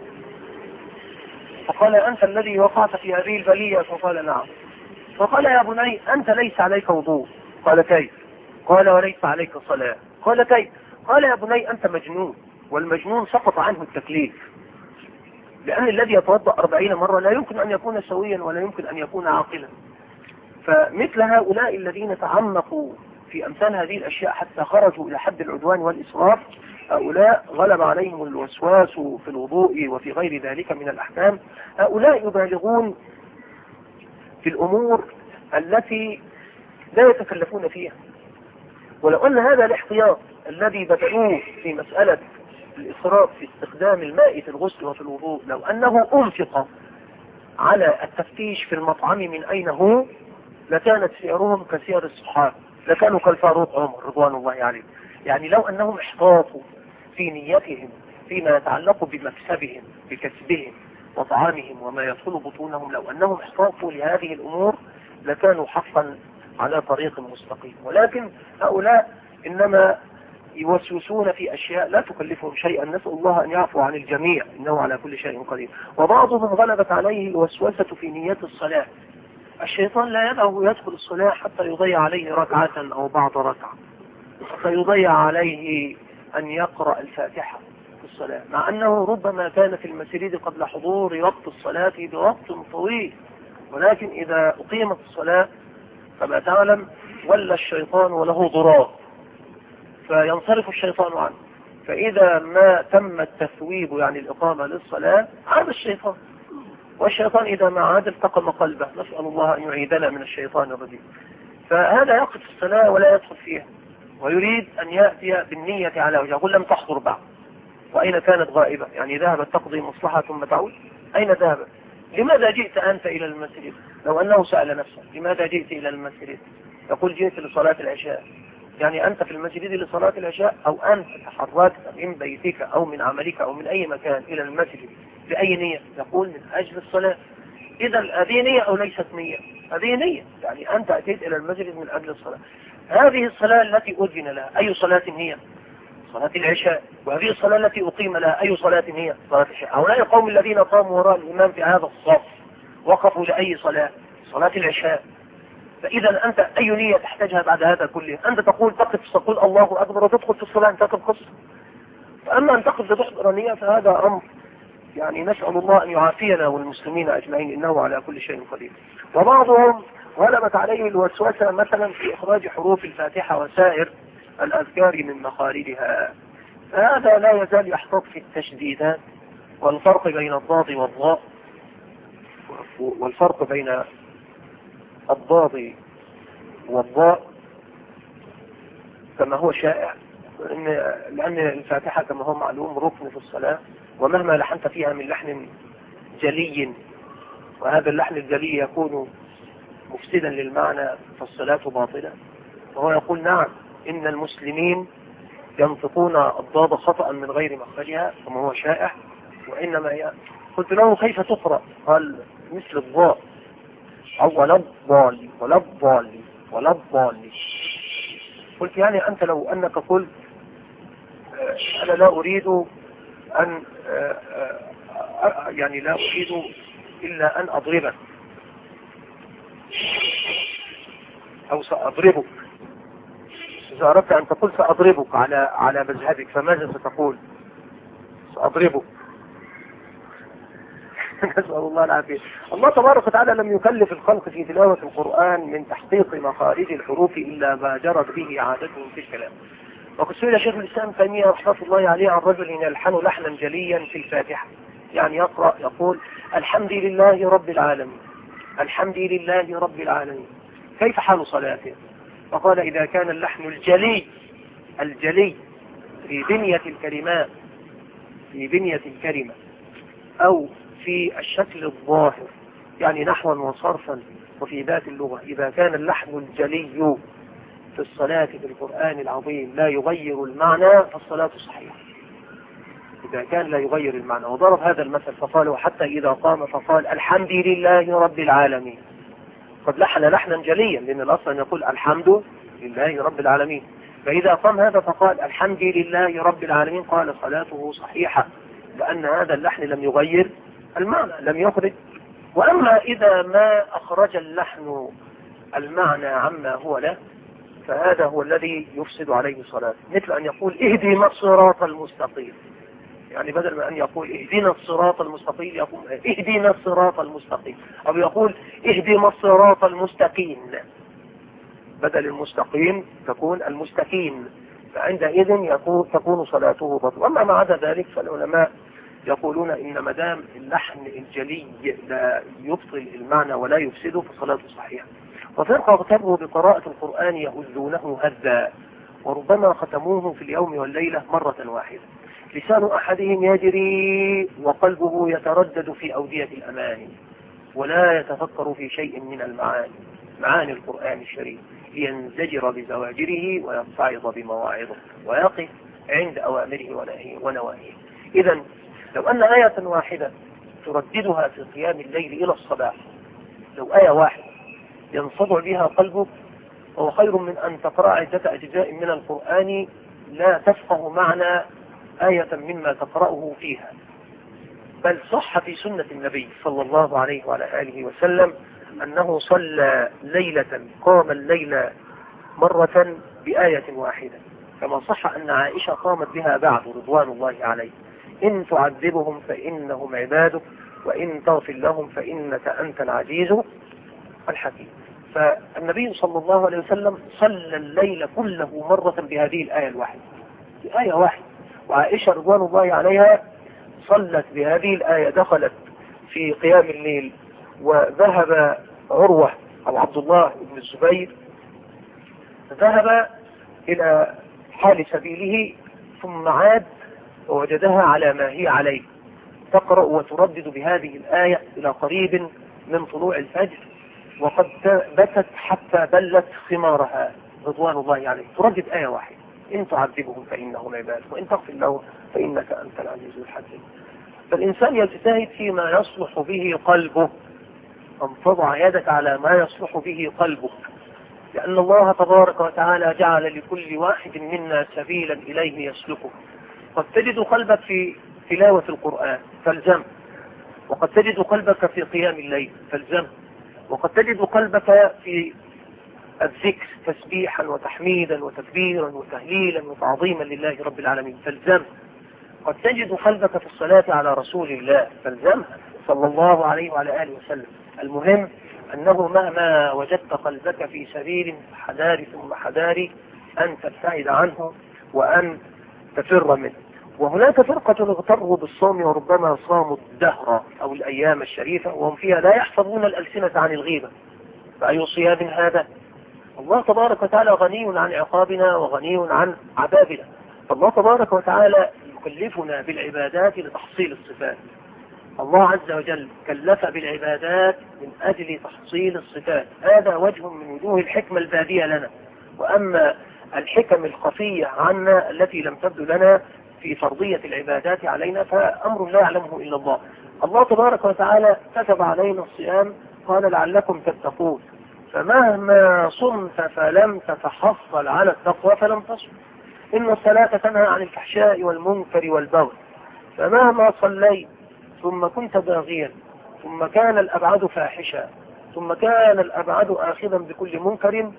فقال: أنت الذي وقعت في هذه البلية؟ فقال: نعم. فقال: يا بني، أنت ليس عليك وضوء. قال: كيف؟ قال: وليس عليك صلاة. قال: كيف؟ قال: يا بني، أنت مجنون، والمجنون سقط عنه التكليف، لأن الذي يتوضأ 40 مرة لا يمكن أن يكون سويا ولا يمكن أن يكون عاقلا. فمثل هؤلاء الذين تعمقوا في أمثال هذه الأشياء حتى خرجوا إلى حد العدوان والإسراف، هؤلاء غلب عليهم الوسواس في الوضوء وفي غير ذلك من الأحكام. هؤلاء يبالغون في الأمور التي لا يتكلفون فيها، ولو أن هذا الاحتياط الذي بدأوه في مسألة الإسراف في استخدام الماء في الغسل وفي الوضوء، لو أنه أنفق على التفتيش في المطعم من أين هو لكانت سيرهم كسير الصحابة، لكانوا كالفاروق عمر رضوان الله عليه. يعني لو أنهم احتاطوا في نيتهم فيما يتعلق بمكسبهم بكسبهم وطعامهم وما يدخل بطونهم، لو أنهم احتاطوا لهذه الأمور لكانوا حقا على طريق مستقيم. ولكن هؤلاء إنما يوسوسون في أشياء لا تكلفهم شيئا، نسأل الله أن يعفو عن الجميع إنه على كل شيء قدير. وبعضهم غلبت عليه الوسوسة في نية الصلاة، الشيطان لا يدعه يدخل الصلاة حتى يضيع عليه ركعة أو بعض ركعة، حتى يضيع عليه أن يقرأ الفاتحة في الصلاة، مع أنه ربما كان في المسجد قبل حضور وقت الصلاة بوقت طويل، ولكن إذا أقيمت الصلاة كما تعلم ولا الشيطان وله ضرار فينصرف الشيطان عنه، فإذا ما تم التثويب يعني الإقامة للصلاة عاد الشيطان، والشيطان إذا ما عاد التقم قلبه، نسأل الله أن يعيدنا من الشيطان الرجيم. فهذا يقف في الصلاة ولا يدخل فيها، ويريد أن يأتي بالنية على وجهه، يقول لم تحضر بعد، وأين كانت غائبة؟ يعني ذهبت تقضي مصلحة ثم تعود، أين ذهبت؟ لماذا جئت أنت إلى المسجد؟ لو أنه سأل نفسه لماذا جئت إلى المسجد؟ يقول جئت لصلاة العشاء. يعني أنت في المسجد لصلاة العشاء، أو أنت تحركت من بيتك أو من عملك أو من أي مكان إلى المسجد بأي نية؟ يقول من أجل الصلاة. إذا هذه نية أو ليست نية؟ هذه نية، يعني أنت أتيت إلى المسجد من أجل الصلاة. هذه الصلاة التي أذن لها أي صلاة هي؟ صلاة العشاء. وهذه الصلاة التي أقيم لها أي صلاة هي؟ صلاة العشاء. هؤلاء القوم الذين قاموا وراء الإمام في هذا الصف وقفوا لأي صلاة؟ صلاة العشاء. فإذا أنت أي نية تحتاجها بعد هذا كله؟ أنت تقول تقف تقول الله أكبر وتدخل في الصلاة، أنت تقف. فأما أن تقف لتحضر نية فهذا أمر يعني نسأل الله أن يعافينا والمسلمين أجمعين، إنه على كل شيء قدير. وبعضهم غلبت عليه الوسوسة مثلا في إخراج حروف الفاتحة وسائر الأذكار من مخارجها، هذا لا يزال يحتاط في التشديدات والفرق بين الضاد والضاء، والفرق بين الضاد والضاء كما هو شائع، لأن الفاتحة كما هو معلوم ركن في الصلاة، ومهما لحنت فيها من لحن جلي، وهذا اللحن الجلي يكون مفسدا للمعنى فالصلاة باطلة. وهو يقول نعم إن المسلمين ينطقون الضاد خطأ من غير مخرجها كما هو شائع، وإنما قلت له كيف تقرأ؟ قال مثل الضاء، أو ولا الضالي ولا الضالي ولا الضالي. قلت يعني أنت لو أنك قلت أنا لا أريد أن يعني لا أريد إلا أن أضربك أو سأضربك، إذا أردت أن تقول سأضربك على مذهبك فماذا ستقول؟ سأضربك. نسأل الله العافية. الله تبارك وتعالى لم يكلف الخلق في تلاوة القرآن من تحقيق مخارج الحروف إلا ما جرت به عادتهم في الكلام. وقد سئل شيخ الإسلام تيمية رحمة الله عليه عن رجل يلحن لحنا جليا في الفاتحة، يعني يقرأ يقول الحمد لله رب العالمين، الحمد لله رب العالمين، كيف حال صلاته؟ فقال إذا كان اللحن الجلي في بنية الكلمات، في بنية الكلمة أو في الشكل الظاهر يعني نحوا وصرفا وفي ذات اللغة، إذا كان اللحن الجلي في الصلاة في القرآن العظيم لا يغير المعنى فالصلاة صحيحة. إذا كان لا يغير المعنى، وضرب هذا المثل فقال وحتى إذا قام فقال الحمد لله رب العالمين، قد لحن لحنا جليا، لأن الأصل أن يقول الحمد لله رب العالمين، فإذا قام هذا فقال الحمد لله رب العالمين قال صلاته صحيحة، لأن هذا اللحن لم يغير المعنى، لم يخرج. وأما إذا ما أخرج اللحن المعنى عما هو له فهذا هو الذي يفسد عليه صلاته، مثل أن يقول اهدنا الصراط المستقيم، يعني بدل ما أن يقول اهدنا الصراط المستقيم يقول اهدنا الصراط المستقيم، أو يقول اهدنا الصراط المستقيم، بدل المستقيم تكون المستقيم، فعندئذ تكون صلاته بطلة. أما ما عدا ذلك فالعلماء يقولون إن مدام اللحن الجلي لا يبطل المعنى ولا يفسده فصلاته صحيحة. وفرقة اغتروا بقراءة القرآن يؤذونه هذا، وربما ختموه في اليوم والليلة مرة واحدة، لسان أحدهم يجري وقلبه يتردد في أودية الأماني، ولا يتفكر في شيء من معاني القرآن الشريف، لينزجر بزواجره ويصعد بمواعظه ويقف عند أوامره ونواهيه. إذن لو أن آية واحدة ترددها في قيام الليل إلى الصباح، لو آية واحدة ينصدع بها قلبك فهو خير من أن تقرأ عدة أجزاء من القرآن لا تفقه معنى آية مما تقرأه فيها. بل صح في سنة النبي صلى الله عليه وعلى آله وسلم أنه صلى ليلة قام الليل مرة بآية واحدة، كما صح أن عائشة قامت بها بعد رضوان الله عليه، إن تعذبهم فإنهم عبادك وإن تغفر لهم فإنك أنت العزيز الحكيم. فالنبي صلى الله عليه وسلم صلى الليل كله مرة بهذه الآية الواحدة، بآية واحدة. وعائشة رضوان الله عليها صلت بهذه الآية، دخلت في قيام الليل وذهب عروة أو عبد الله بن الزبير ذهب إلى حال سبيله ثم عاد ووجدها على ما هي عليه، تقرأ وتردد بهذه الآية إلى قريب من طلوع الفجر، وقد بكت حتى بلت ثمارها رضوان الله عليه. تردد آية واحدة: إن تعذبهم فإنهم عباد وإن تغفر لهم فإنك أنت العزيز الحكيم. فالإنسان يجتهد فيما يصلح به قلبه، أن تضع يدك على ما يصلح به قلبك، لأن الله تبارك وتعالى جعل لكل واحد منا سبيلا إليه يسلكه. قد تجد قلبك في تلاوة القرآن فالزم، وقد تجد قلبك في قيام الليل فالزم، وقد تجد قلبك في الذكر تسبيحا وتحميدا وتكبيرا وتهليلا وتعظيما لله رب العالمين فالزم، قد تجد قلبك في الصلاة على رسول الله فالزمها صلى الله عليه وعلى آله وسلم. المهم أنه مهما وجدت قلبك في سبيل حذار ثم حذار أن تبتعد عنه وأن تفر منه. وهناك فرقة اغتروا بالصوم وربما صاموا الدهر أو الأيام الشريفة وهم فيها لا يحفظون الألسنة عن الغيبة، فأي صيام هذا؟ الله تبارك وتعالى غني عن عقابنا وغني عن عذابنا، فالله تبارك وتعالى يكلفنا بالعبادات لتحصيل الصفات. الله عز وجل كلف بالعبادات من أجل تحصيل الصفات، هذا وجه من وجوه الحكمة البادية لنا. وأما الحكم الخفية عنا التي لم تبدو لنا في فرضية العبادات علينا فأمر لا يعلمه إلا الله. الله تبارك وتعالى كتب علينا الصيام، قال لعلكم تتقون، فمهما صمت فلم تتحصل على التقوى فلم تصم. إن الصلاة تنهى عن الفحشاء والمنكر والبغي، فمهما صليت ثم كنت باغيا ثم كان الأبعد فاحشا ثم كان الأبعد آخذا بكل منكر،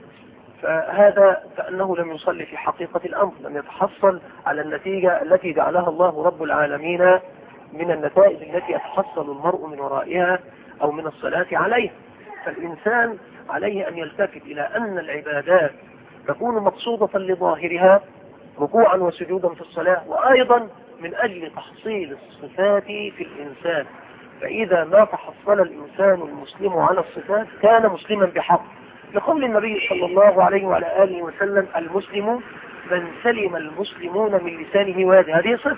فهذا كأنه لم يصلي في حقيقة الأمر، لم يتحصل على النتيجة التي جعلها الله رب العالمين من النتائج التي يتحصل المرء من ورائها أو من الصلاة عليها. فالإنسان عليه أن يلتفت إلى أن العبادات تكون مقصودة لظاهرها ركوعا وسجودا في الصلاة، وأيضا من أجل تحصيل الصفات في الإنسان. فإذا ما تحصل الإنسان المسلم على الصفات كان مسلما بحق، لقول النبي صلى الله عليه وعلى آله وسلم: المسلم من سلم المسلمون من لسانه ويده. هذه صفة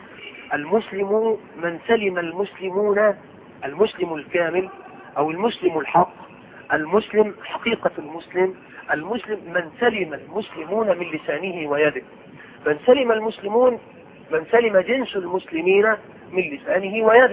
المسلم، من سلم المسلمون، المسلم الكامل أو المسلم الحق، المسلم حقيقة المسلم، المسلم من سلم المسلمون من لسانه ويده. من سلم المسلمون، من سلم جنس المسلمين من لسانه ويده.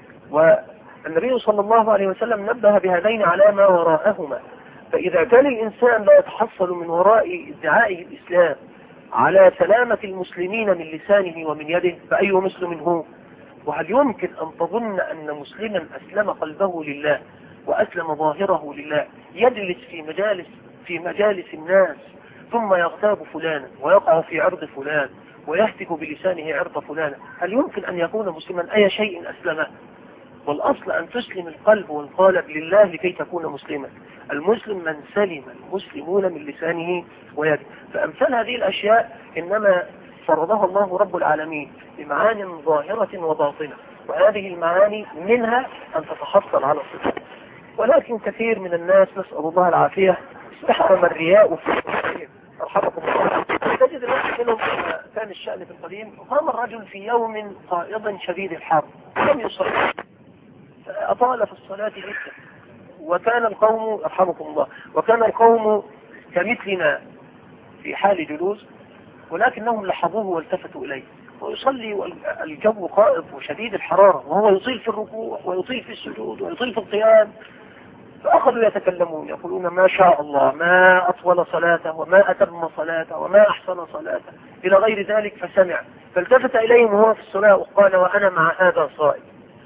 والنبي صلى الله عليه وسلم نبه بهذين على ما وراءهما. فإذا كان الإنسان لا يتحصل من وراء ادعائه الإسلام على سلامة المسلمين من لسانه ومن يده، فأي مسلم هو؟ وهل يمكن أن تظن أن مسلما أسلم قلبه لله وأسلم ظاهره لله يجلس في مجالس الناس ثم يغتاب فلانا ويقع في عرض فلان ويهتك بلسانه عرض فلان؟ هل يمكن أن يكون مسلما؟ أي شيء أسلمه؟ والأصل أن تسلم القلب والقالب لله لكي تكون مسلما. المسلم من سلم المسلمون من لسانه ويده. فأمثال هذه الأشياء إنما فرضها الله رب العالمين بمعان ظاهرة وباطنة، وهذه المعاني منها أن تتحصل على الصفات. ولكن كثير من الناس، نسأل الله العافية، استحرم الرياء في الصفات. رحمكم الله. تجد الناس منهم كان الشأن في القديم، قام الرجل في يوم قائض شديد الحر لم يصلي، أطال في الصلاة جدا، وكان القوم، رحمكم الله، وكان القوم كمثلنا في حال جلوس، ولكنهم لحظوه والتفتوا إليه ويصلي والجو قائض وشديد الحرارة، وهو يطيل في الركوع ويطيل في السجود ويطيل في القيام. فأخذوا يتكلمون يقولون: ما شاء الله، ما أطول صلاته وما أتم صلاته وما أحسن صلاته إلى غير ذلك. فسمع فالتفت إليهم وهو في الصلاة وقال: وأنا مع هذا صائم،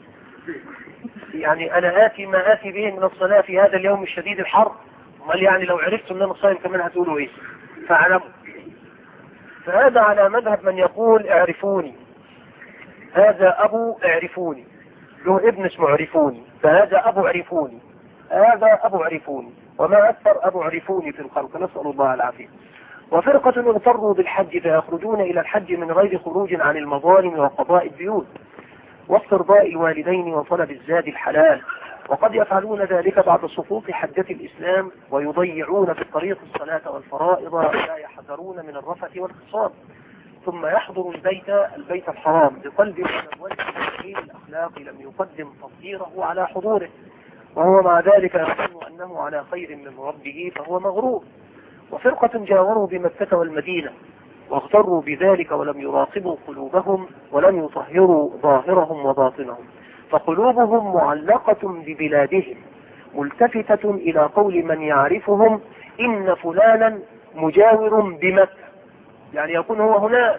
يعني أنا آتي ما آتي به من الصلاة في هذا اليوم الشديد الحر، قال يعني لو عرفتم أن أنا صائم كمان هتقولوا إيه؟ فاعلموا. فهذا على مذهب من يقول: اعرفوني، هذا أبو اعرفوني، له ابن اسمه عرفوني، فهذا أبو عرفوني، هذا أبو عرفوني، وما أكثر أبو عرفوني في الخلق، نسأل الله العافية. وفرقة اغتروا بالحج فيخرجون إلى الحج من غير خروج عن المظالم وقضاء الديون واسترضاء الوالدين وطلب الزاد الحلال وقد يفعلون ذلك بعد سقوط حجة الإسلام، ويضيعون في الطريق الصلاة والفرائض ولا يحذرون من الرفث والخصام، ثم يحضر البيت الحرام بقلب منول من الأخلاق لم يقدم تطهيره على حضوره، وهو مع ذلك يظن أنه على خير من ربه فهو مغرور. وفرقة جاوروا بمكة والمدينة واغتروا بذلك ولم يراقبوا قلوبهم ولم يطهروا ظاهرهم وباطنهم، فقلوبهم معلقة ببلادهم ملتفتة إلى قول من يعرفهم إن فلانا مجاور بمكة، يعني يكون هو هنا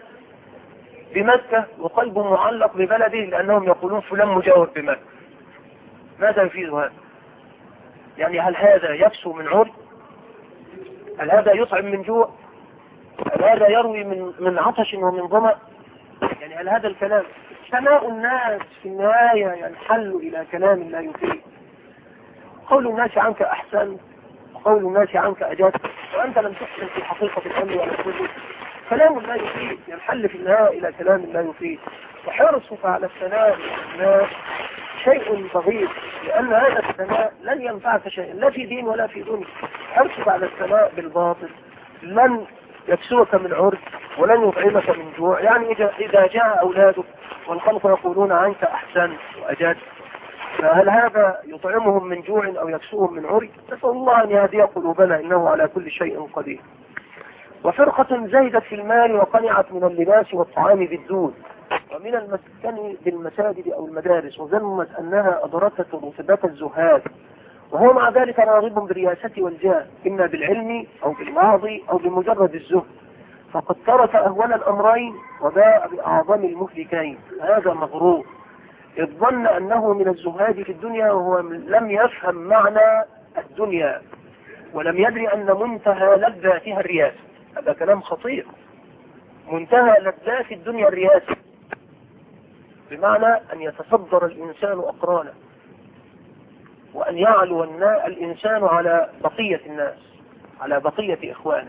بمكة وقلبه معلق ببلده لأنهم يقولون فلان مجاور بمكة. ماذا يفيد هذا؟ يعني هل هذا يكسو من عري؟ هل هذا يطعم من جوع؟ هل هذا يروي من عطش ومن ظمأ؟ يعني هل هذا الكلام سماء الناس في النهاية ينحل إلى كلام لا يفيد؟ قول الناس عنك أحسن وقول الناس عنك أجاد، وأنت لم تحسن في حقيقة الأمر ولا كله، كلام لا يفيد ينحل في النهاية إلى كلام لا يفيد. وحرصك على الثناء الناس شيء بغيض، لأن هذا الثناء لن ينفعك شيء لا في دين ولا في دنيا. حرصك على الثناء بالباطل لن يكسوك من عرض ولن يطعمك من جوع. يعني إذا جاء أولادك والخلق يقولون عنك أحسن وأجاد، فهل هذا يطعمهم من جوع أو يكسوهم من عري؟ نسأل الله أن يهدي قلوبنا إنه على كل شيء قدير. وفرقة زهدت في المال وقنعت من اللباس والطعام بالدون ومن المسكن بالمساجد أو المدارس، وظنت أنها أدركت رتبة الزهاد، وهو مع ذلك راغب بالرياسة والجاه إما بالعلم أو بالماضي أو بمجرد الزهد، فقد ترك أهون الأمرين وباء بأعظم المهلكين. هذا مغرور إذ ظن أنه من الزهاد في الدنيا وهو لم يفهم معنى الدنيا ولم يدري أن منتهى لذاتها الرياسة. هذا كلام خطير. منتهى لذات الدنيا الرياسة، بمعنى أن يتصدر الإنسان أقرانه وأن يعلو الإنسان على بقية الناس، على بقية إخوانه.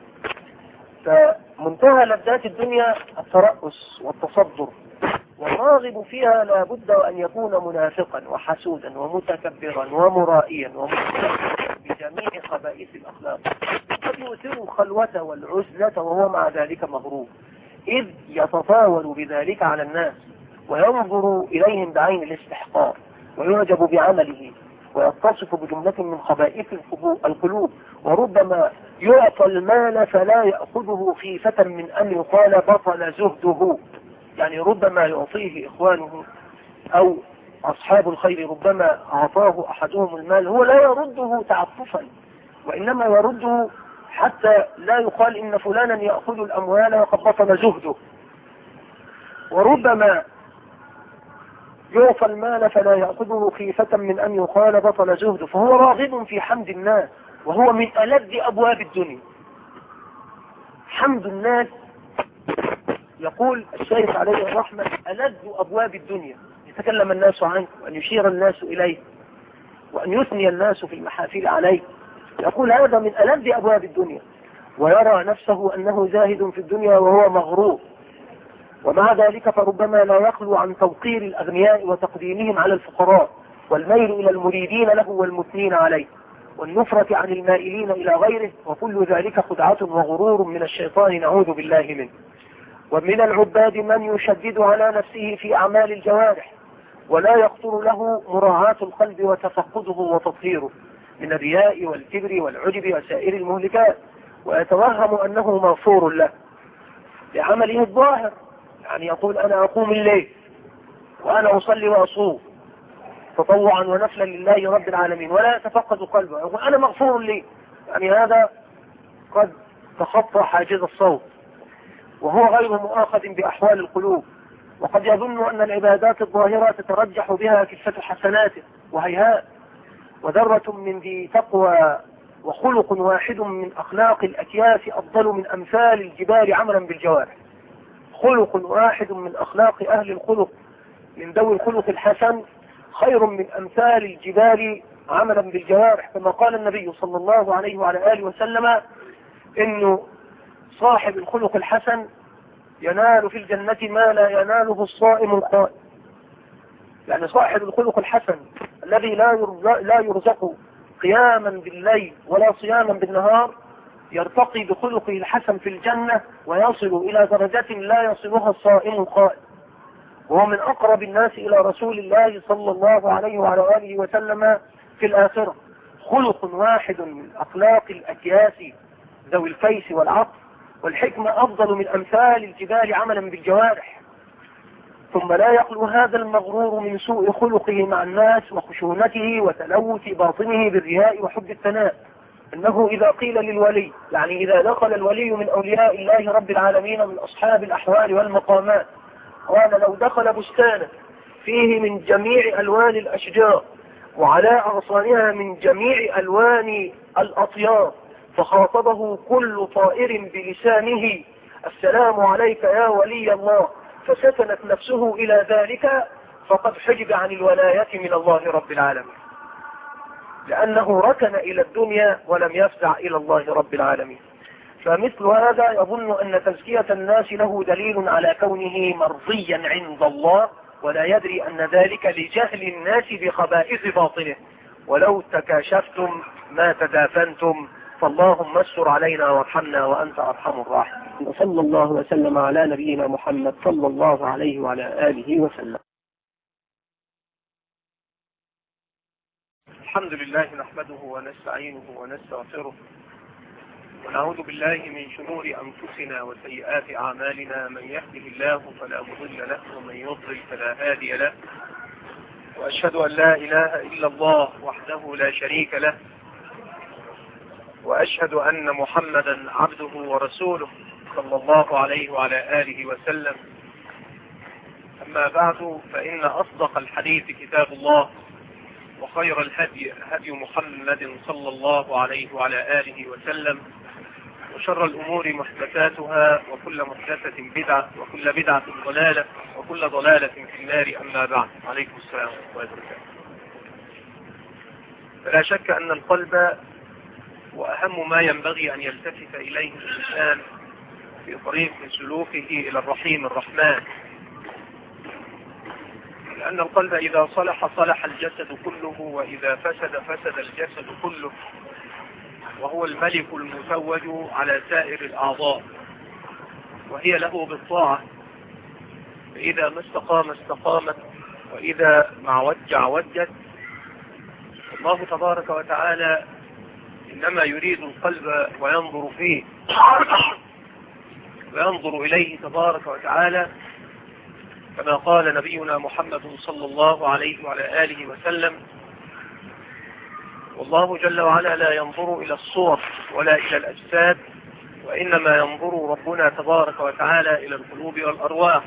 فمنتهى لذات الدنيا الترأس والتصدر، والراغب فيها لا بد أن يكون منافقا وحسودا ومتكبرا ومرائيا ومتكبرا بجميع خبائث الأخلاق، قد يؤثر الخلوة والعزلة وهو مع ذلك مغرور، إذ يتطاول بذلك على الناس وينظر إليهم بعين الاستحقار ويعجب بعمله ويتصف بجملة من خبائث القلوب، وربما يعطى المال فلا يأخذه خيفة من أن يقال بطل زهده. يعني ربما يعطيه إخوانه أو أصحاب الخير، ربما أعطاه أحدهم المال هو لا يرده تعطفا، وإنما يرده حتى لا يقال إن فلانا يأخذ الأموال وقد بطل زهده. وربما يعطى المال فلا يأخذه خيفة من أن يقال بطل زهده، فهو راغب في حمد الناس، وهو من ألذ أبواب الدنيا حمد الناس. يقول الشيخ عليه الرحمة ألذ أبواب الدنيا يتكلم الناس عنك وأن يشير الناس إليه وأن يثني الناس في المحافل عليه. يقول هذا من ألذ أبواب الدنيا، ويرى نفسه أنه زاهد في الدنيا وهو مغرور. ومع ذلك فربما لا يخلو عن توقير الأغنياء وتقديمهم على الفقراء والميل إلى المريدين له والمثنين عليه والنفرة عن المائلين إلى غيره، وكل ذلك خدعة وغرور من الشيطان نعوذ بالله منه. ومن العباد من يشدد على نفسه في أعمال الجوارح ولا يخطر له مراعاة القلب وتفقده وتطهيره من الرياء والكبر والعجب وسائر المهلكات، ويتوهم أنه مغفور له لعمله الظاهر. يعني يقول أنا أقوم الليل وأنا أصلي وأصوم تطوعا ونفلا لله رب العالمين، ولا يتفقد قلبه يقول أنا مغفور لي. يعني هذا قد تخطى حاجز الصوت، وهو غير مؤاخذ بأحوال القلوب، وقد يظن أن العبادات الظاهرة تترجح بها كفة حسناته، وهيهات. وذرة من ذي تقوى وخلق واحد من أخلاق الأكياس أفضل من أمثال الجبال عملا بالجوارح. خلق واحد من أخلاق أهل الخلق من ذوي الخلق الحسن خير من أمثال الجبال عملا بالجوارح، كما قال النبي صلى الله عليه وعلى آله وسلم إنه صاحب الخلق الحسن ينال في الجنة ما لا يناله الصائم القائم. يعني صاحب الخلق الحسن الذي لا يرزق قياما بالليل ولا صياما بالنهار يرتقي بخلقه الحسن في الجنة ويصل إلى درجة لا يصلها الصائم القائم، وهو من أقرب الناس إلى رسول الله صلى الله عليه وعلى آله وسلم في الآخرة. خلق واحد من أخلاق الأكياس ذوي الفيس والعقل والحكمة أفضل من أمثال الجبال عملا بالجوارح. ثم لا يخلو هذا المغرور من سوء خلقه مع الناس وخشونته وتلوث باطنه بالرياء وحب الثناء. إنه إذا قيل للولي، يعني إذا دخل الولي من أولياء الله رب العالمين من أصحاب الأحوال والمقامات، قال لو دخل بستانا فيه من جميع ألوان الأشجار وعلى أغصانها من جميع ألوان الأطيار فخاطبه كل طائر بلسانه السلام عليك يا ولي الله، فسكنت نفسه إلى ذلك، فقد حجب عن الولاية من الله رب العالمين، لأنه ركن إلى الدنيا ولم يفزع إلى الله رب العالمين. فمثل هذا يظن أن تزكية الناس له دليل على كونه مرضيا عند الله، ولا يدري أن ذلك لجهل الناس بخبائث باطنه. ولو تكاشفتم ما تدافنتم، فاللهم استر علينا وارحمنا وأنت أرحم الراحمين. وصلى الله وسلم على نبينا محمد صلى الله عليه وعلى آله وسلم. الحمد لله نحمده ونستعينه ونستغفره ونعوذ بالله من شرور أنفسنا وسيئات أعمالنا، من يهده الله فلا مضل له ومن يضلل فلا هادي له، وأشهد أن لا إله إلا الله وحده لا شريك له، وأشهد أن محمدا عبده ورسوله صلى الله عليه وعلى آله وسلم. أما بعد، فإن أصدق الحديث كتاب الله، وخير الهدي هدي محمد صلى الله عليه وعلى آله وسلم، وشر الأمور محدثاتها، وكل محدثة بدعة، وكل بدعة ضلالة، وكل ضلالة في النار. أما بعد، عليكم السلام ورحمة الله وبركاته. فلا شك أن القلب وأهم ما ينبغي أن يلتفت إليه الإنسان في طريق سلوكه إلى الرحيم الرحمن، لأن القلب إذا صلح صلح الجسد كله، وإذا فسد فسد الجسد كله، وهو الملك المتوج على سائر الأعضاء، وهي له بالطاعة، فإذا ما استقام استقامت، وإذا ما وجع وجت. الله تبارك وتعالى إنما يريد القلب وينظر فيه وينظر إليه تبارك وتعالى، كما قال نبينا محمد صلى الله عليه وعلى آله وسلم: والله جل وعلا لا ينظر إلى الصور ولا إلى الأجساد، وإنما ينظر ربنا تبارك وتعالى إلى القلوب والأرواح.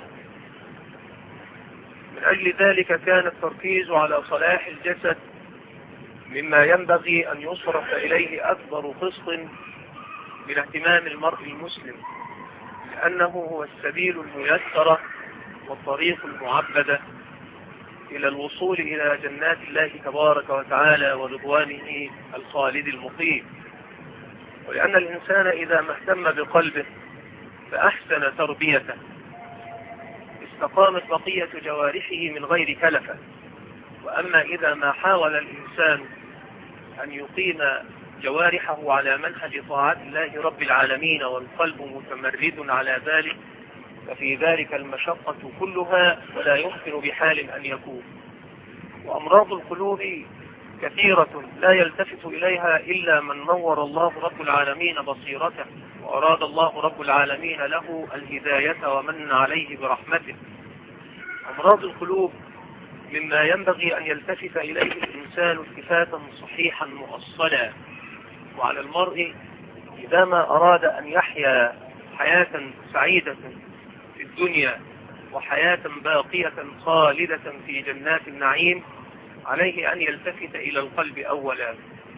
من أجل ذلك كان التركيز على صلاح الجسد مما ينبغي أن يصرف إليه أكبر قسط من اهتمام المرء المسلم، لأنه هو السبيل الميسر والطريق المعبدة إلى الوصول إلى جنات الله تبارك وتعالى ورضوانه الخالد المقيم. ولأن الإنسان إذا ما اهتم بقلبه فأحسن تربيته استقامت بقية جوارحه من غير كلفة. وأما إذا ما حاول الإنسان أن يقيم جوارحه على منهج طاعة الله رب العالمين والقلب متمرد على ذلك، ففي ذلك المشقة كلها، ولا يمكن بحال أن يكون. وأمراض القلوب كثيرة لا يلتفت إليها إلا من نور الله رب العالمين بصيرته، وأراد الله رب العالمين له الهداية ومن عليه برحمته. أمراض القلوب مما ينبغي أن يلتفت إليه الإنسان التفاتا صحيحا مؤصلا. وعلى المرء إذا ما أراد أن يحيا حياة سعيدة في الدنيا وحياة باقية خالدة في جنات النعيم، عليه أن يلتفت إلى القلب أولا.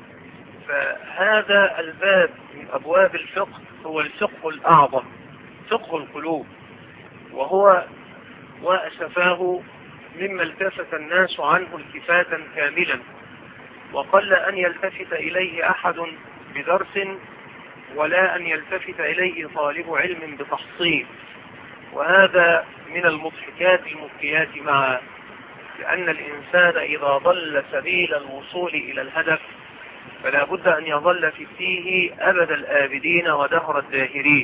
فهذا الباب من أبواب الفقه هو الفقه الأعظم، فقه القلوب، وهو وأسفاه مما التفت الناس عنه التفاتا كاملا، وقل أن يلتفت إليه أحد بدرس، ولا أن يلتفت إليه طالب علم بتحصيل. وهذا من المضحكات المبكيات مع لأن الإنسان إذا ضل سبيل الوصول إلى الهدف فلا بد أن يظل فيه أبد الآبدين ودهر الداهرين.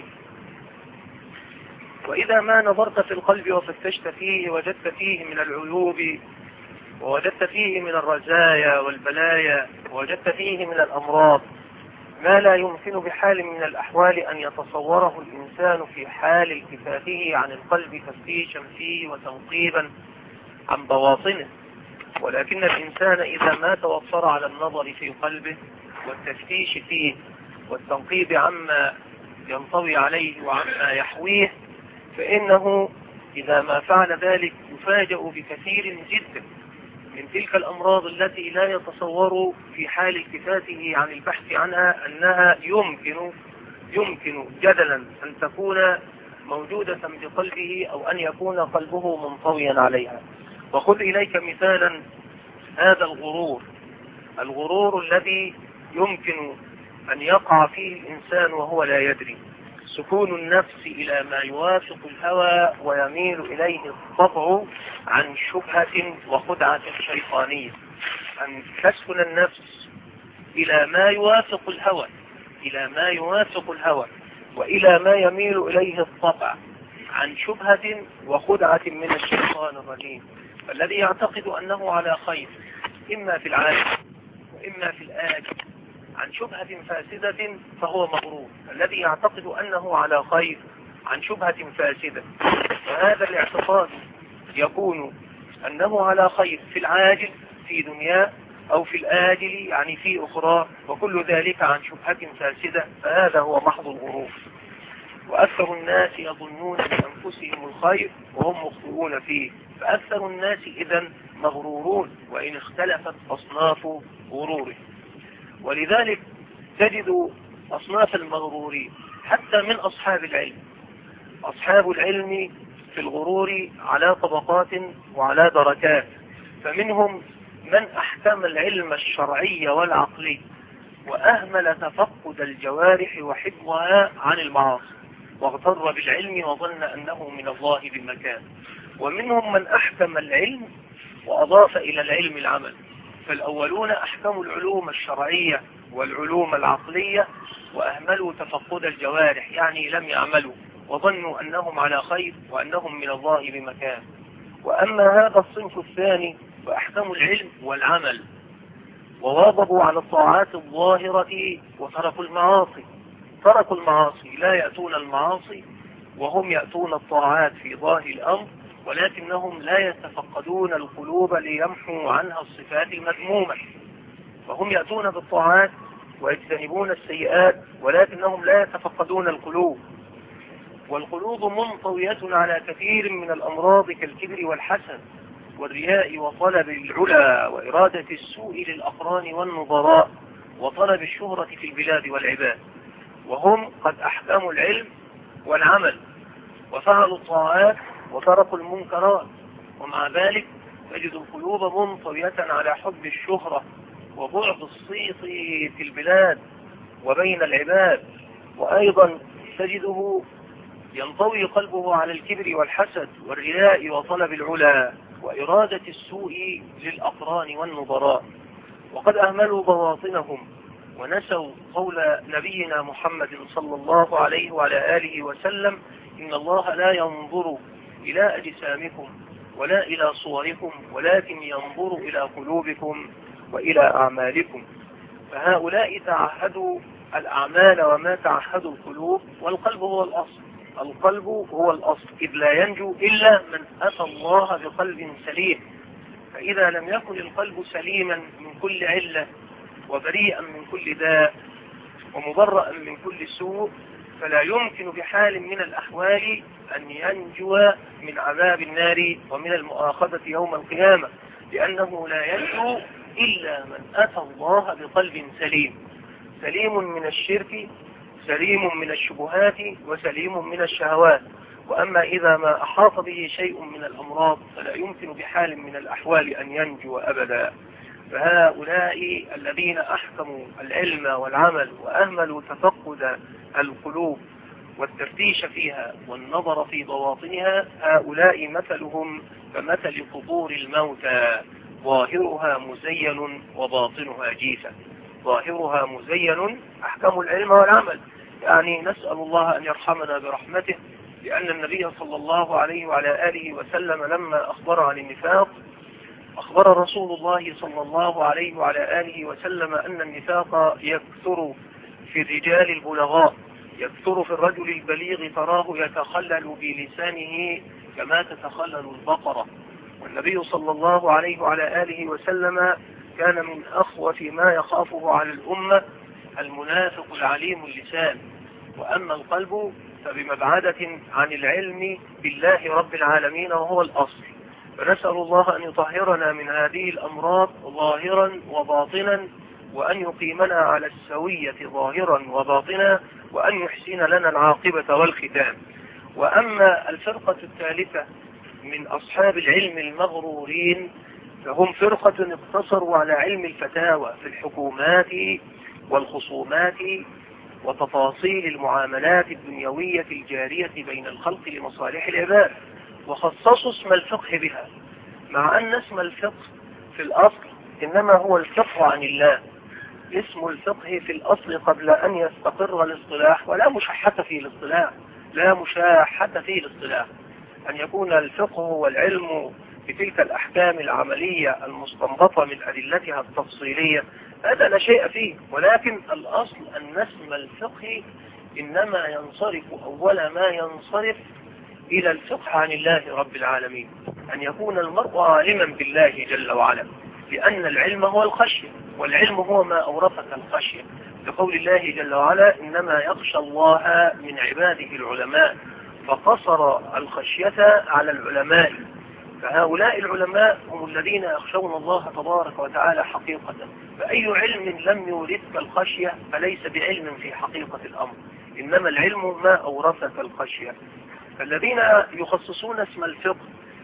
وإذا ما نظرت في القلب وفتشت فيه وجدت فيه من العيوب، ووجدت فيه من الرزايا والبلايا، ووجدت فيه من الأمراض ما لا يمكن بحال من الأحوال أن يتصوره الإنسان في حال التفاته عن القلب تفتيشا فيه وتنقيبا عن بواطنه. ولكن الإنسان إذا ما توفر على النظر في قلبه والتفتيش فيه والتنقيب عما ينطوي عليه وعما يحويه، فإنه إذا ما فعل ذلك يفاجأ بكثير جدا من تلك الأمراض التي لا يتصور في حال التفاته عن البحث عنها أنها يمكن جدلا أن تكون موجودة بقلبه أو أن يكون قلبه منطويا عليها. وخذ إليك مثالا هذا الغرور الذي يمكن أن يقع فيه الإنسان وهو لا يدري، سكون النفس إلى ما يوافق الهوى ويميل إليه الطبع عن شبهة وخدعة شيطانية. أن تسكن النفس إلى ما يوافق الهوى وإلى ما يميل إليه الطبع عن شبهة وخدعة من الشيطان الرجيم. فالذي يعتقد أنه على خير إما في العاجل وإما في الآجل عن شبهة فاسدة فهو مغرور. الذي يعتقد أنه على خير عن شبهة فاسدة، وهذا الاعتقاد يكون أنه على خير في العاجل في دنيا أو في الآجل يعني في أخرى، وكل ذلك عن شبهة فاسدة، فهذا هو محض الغرور. وأكثر الناس يظنون بأنفسهم الخير وهم مخطئون فيه، فأكثر الناس إذن مغرورون وإن اختلفت أصناف غروره. ولذلك تجد أصناف المغرورين حتى من أصحاب العلم. أصحاب العلم في الغرور على طبقات وعلى دركات، فمنهم من أحكم العلم الشرعي والعقلي وأهمل تفقد الجوارح وحفظها عن المعاصي واغتر بالعلم وظن أنه من الله بمكان. ومنهم من أحكم العلم وأضاف إلى العلم العمل. فالأولون أحكموا العلوم الشرعية والعلوم العقلية وأهملوا تفقد الجوارح، يعني لم يعملوا وظنوا أنهم على خير وأنهم من الله بمكان. وأما هذا الصنف الثاني فأحكموا العلم والعمل وواظبوا على الطاعات الظاهرة وتركوا المعاصي. تركوا المعاصي، لا يأتون المعاصي وهم يأتون الطاعات في ظاهر الأمر، ولكنهم لا يتفقدون القلوب ليمحوا عنها الصفات المذمومة. فهم يأتون بالطاعات ويجتنبون السيئات ولكنهم لا يتفقدون القلوب، والقلوب منطوية على كثير من الأمراض كالكبر والحسد والرياء وطلب العلا وإرادة السوء للأقران والنظراء وطلب الشهرة في البلاد والعباد. وهم قد أحكموا العلم والعمل وفعلوا الطاعات وتركوا المنكرات، ومع ذلك تجد القلوب منطوية على حب الشهرة وبعد الصيت في البلاد وبين العباد. وأيضا تجده ينطوي قلبه على الكبر والحسد والرياء وطلب العلا وإرادة السوء للأقران والنظراء. وقد أهملوا بواطنهم ونسوا قول نبينا محمد صلى الله عليه وعلى آله وسلم: إن الله لا ينظر إلى أجسامكم ولا إلى صوركم ولكن ينظر إلى قلوبكم وإلى أعمالكم. فهؤلاء تعهدوا الأعمال وما تعهدوا القلوب، والقلب هو الأصل. القلب هو الأصل، إذ لا ينجو إلا من أتى الله بقلب سليم. فإذا لم يكن القلب سليما من كل علة وبريئا من كل داء ومبرأ من كل سوء فلا يمكن بحال من الأحوال أن ينجو من عذاب النار ومن المؤاخذة يوم القيامة، لأنه لا ينجو إلا من أتى الله بقلب سليم، سليم من الشرك، سليم من الشبهات، وسليم من الشهوات. وأما إذا ما أحاط به شيء من الأمراض فلا يمكن بحال من الأحوال أن ينجو أبدا. فهؤلاء الذين أحكموا العلم والعمل وأهملوا تفقد القلوب والتفتيش فيها والنظر في بواطنها، هؤلاء مثلهم كمثل قبور الموتى ظاهرها مزين وباطنها جيفة. ظاهرها مزين أحكم العلم والعمل، يعني نسأل الله أن يرحمنا برحمته، لأن النبي صلى الله عليه وعلى آله وسلم لما أخبر عن النفاق أخبر رسول الله صلى الله عليه وعلى آله وسلم أن النفاق يكثر في الرجال البلغاء، يكثر في الرجل البليغ تراه يتخلل بلسانه كما تتخلل البقرة. والنبي صلى الله عليه وعلى آله وسلم كان من أخوف ما يخافه على الأمة المنافق العليم اللسان، وأما القلب فبمبعدة عن العلم بالله رب العالمين وهو الأصل. فنسأل الله أن يطهرنا من هذه الأمراض ظاهرا وباطنا، وأن يقيمنا على السوية ظاهرا وباطنا، وأن يحسن لنا العاقبة والختام. وأما الفرقة الثالثة من أصحاب العلم المغرورين فهم فرقة اقتصروا على علم الفتاوى في الحكومات والخصومات وتفاصيل المعاملات الدنيوية الجارية بين الخلق لمصالح العباد، وخصصوا اسم الفقه بها، مع أن اسم الفقه في الأصل إنما هو الفقه عن الله. اسم الفقه في الأصل قبل أن يستقر الاصطلاح، ولا مشاحة في الاصطلاح، لا مشاحة في الاصطلاح، أن يكون الفقه والعلم بتلك الأحكام العملية المستنبطة من أدلتها التفصيلية، هذا لا شيء فيه. ولكن الأصل أن اسم الفقه إنما ينصرف أول ما ينصرف إلى الفقه عن الله رب العالمين، أن يكون المرء عالما بالله جل وعلا، لأن العلم هو الخشية، والعلم هو ما أورثك الخشية، لقول الله جل وعلا إنما يخشى الله من عباده العلماء، فقصر الخشية على العلماء. فهؤلاء العلماء هم الذين يخشون الله تبارك وتعالى حقيقة، فأي علم لم يورثك الخشية فليس بعلم في حقيقة الأمر، إنما العلم ما أورثك الخشية. فالذين يخصصون اسم الفقه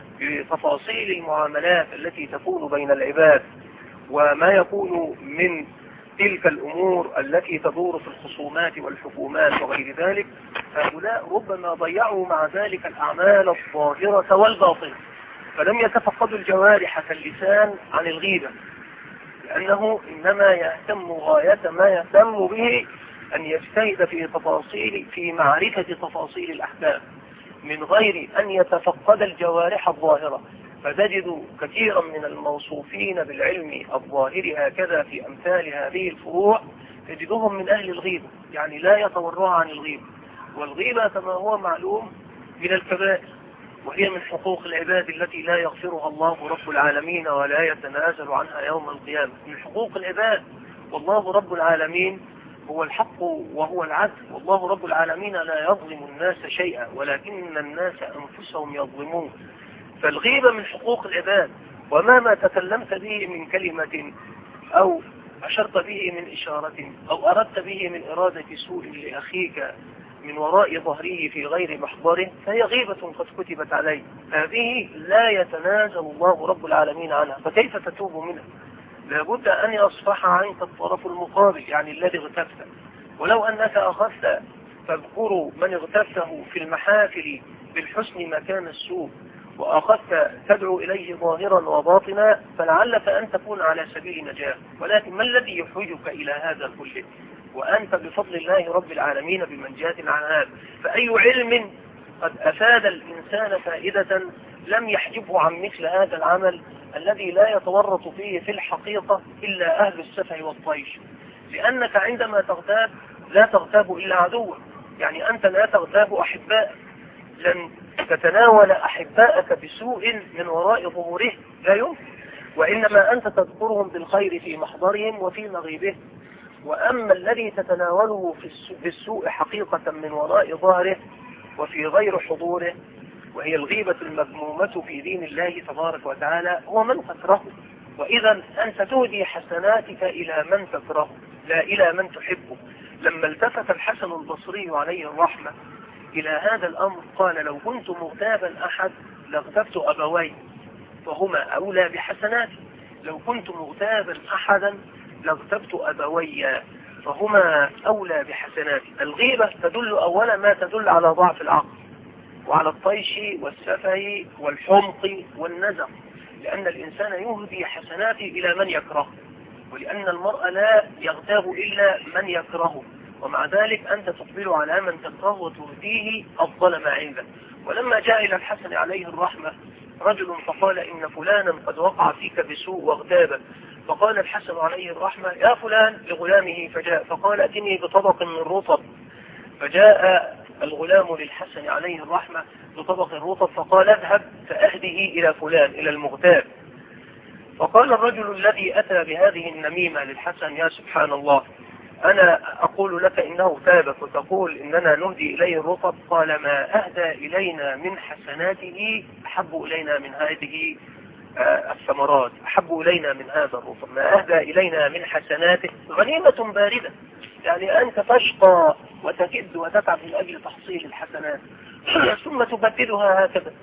بتفاصيل المعاملات التي تكون بين العباد وما يكون من تلك الأمور التي تدور في الخصومات والحكومات وغير ذلك، هؤلاء ربما ضيعوا مع ذلك الأعمال الظاهرة والباطنة، فلم يتفقدوا الجوارح كاللسان عن الغيبة، لأنه إنما يهتم غاية ما يهتم به أن يجتهد في معرفة تفاصيل الأحكام من غير أن يتفقد الجوارح الظاهرة. فتجد كثيرا من الموصوفين بالعلم الظاهر هكذا في أمثال هذه الفروع تجدهم من أهل الغيبة، يعني لا يتورع عن الغيبة، والغيبة كما هو معلوم من الكبائر، وهي من حقوق العباد التي لا يغفرها الله رب العالمين ولا يتنازل عنها يوم القيامة، من حقوق العباد. والله رب العالمين هو الحق وهو العدل، والله رب العالمين لا يظلم الناس شيئا ولكن الناس أنفسهم يظلمون. فالغيبة من حقوق العباد، وما تكلمت به من كلمة أو أشرت به من إشارة أو أردت به من إرادة سوء لأخيك من وراء ظهره في غير محضره فهي غيبة قد كتبت عليه، هذه لا يتنازل الله رب العالمين عنها، فكيف تتوب منها؟ لابد أن يصفح عنك الطرف المقابل، يعني الذي اغتبته. ولو أنك أخذت تذكر من اغتبته في المحافل بالحسن مكان السوء وأخذت تدعو إليه ظاهرا وباطنا فلعلك أن تكون على سبيل نجاة، ولكن ما الذي يحوجك إلى هذا كله وأنت بفضل الله رب العالمين بمنجاة عن هذا؟ فأي علم قد أفاد الإنسان فائدة لم يحجبه عن مثل هذا العمل الذي لا يتورط فيه في الحقيقة إلا أهل السفه والطيش. لأنك عندما تغتاب لا تغتاب إلا عدوك، يعني أنت لا تغتاب أحبائك، لن تتناول أحبائك بسوء من وراء ظهوره، لا يمكن، وإنما أنت تذكرهم بالخير في محضرهم وفي مغيبهم. وأما الذي تتناوله بالسوء حقيقة من وراء ظهره وفي غير حضوره، وهي الغيبة المذمومة في دين الله تبارك وتعالى، هو من تكرهه. وإذا أنت تهدي حسناتك إلى من تكرهه لا إلى من تحبه. لما التفت الحسن البصري عليه الرحمة إلى هذا الأمر قال لو كنت مغتابا أحد لاغتبت أبوي فهما أولى بحسناتي، لو كنت مغتابا أحدا لاغتبت أبوي فهما أولى بحسناتي. الغيبة تدل أولا ما تدل على ضعف العقل، وعلى الطيش والسفه والحمق والنزق، لأن الإنسان يهدي حسناته إلى من يكره، ولأن المرء لا يغتاب إلا من يكرهه، ومع ذلك أنت تقبل على من تكره وتهديه أفضل ما عندك. ولما جاء إلى الحسن عليه الرحمة رجل فقال إن فلانا قد وقع فيك بسوء واغتابك، فقال الحسن عليه الرحمة يا فلان لغلامه فجاء فقال اتني بطبق من رطب، فجاء الغلام للحسن عليه الرحمة بطبق الرطب فقال اذهب فأهده إلى فلان إلى المغتاب. فقال الرجل الذي أتى بهذه النميمة للحسن يا سبحان الله، أنا أقول لك إنه تابك وتقول إننا نهدي إليه الرطب؟ قال ما أهدى إلينا من حسناته أحب إلينا من هذه الثمرات، أحب إلينا من هذا الرطب، ما أهدى إلينا من حسناته غنيمة باردة. يعني أنت تشقى وتكد وتتعب من أجل تحصيل الحسنات ثم تبدلها هكذا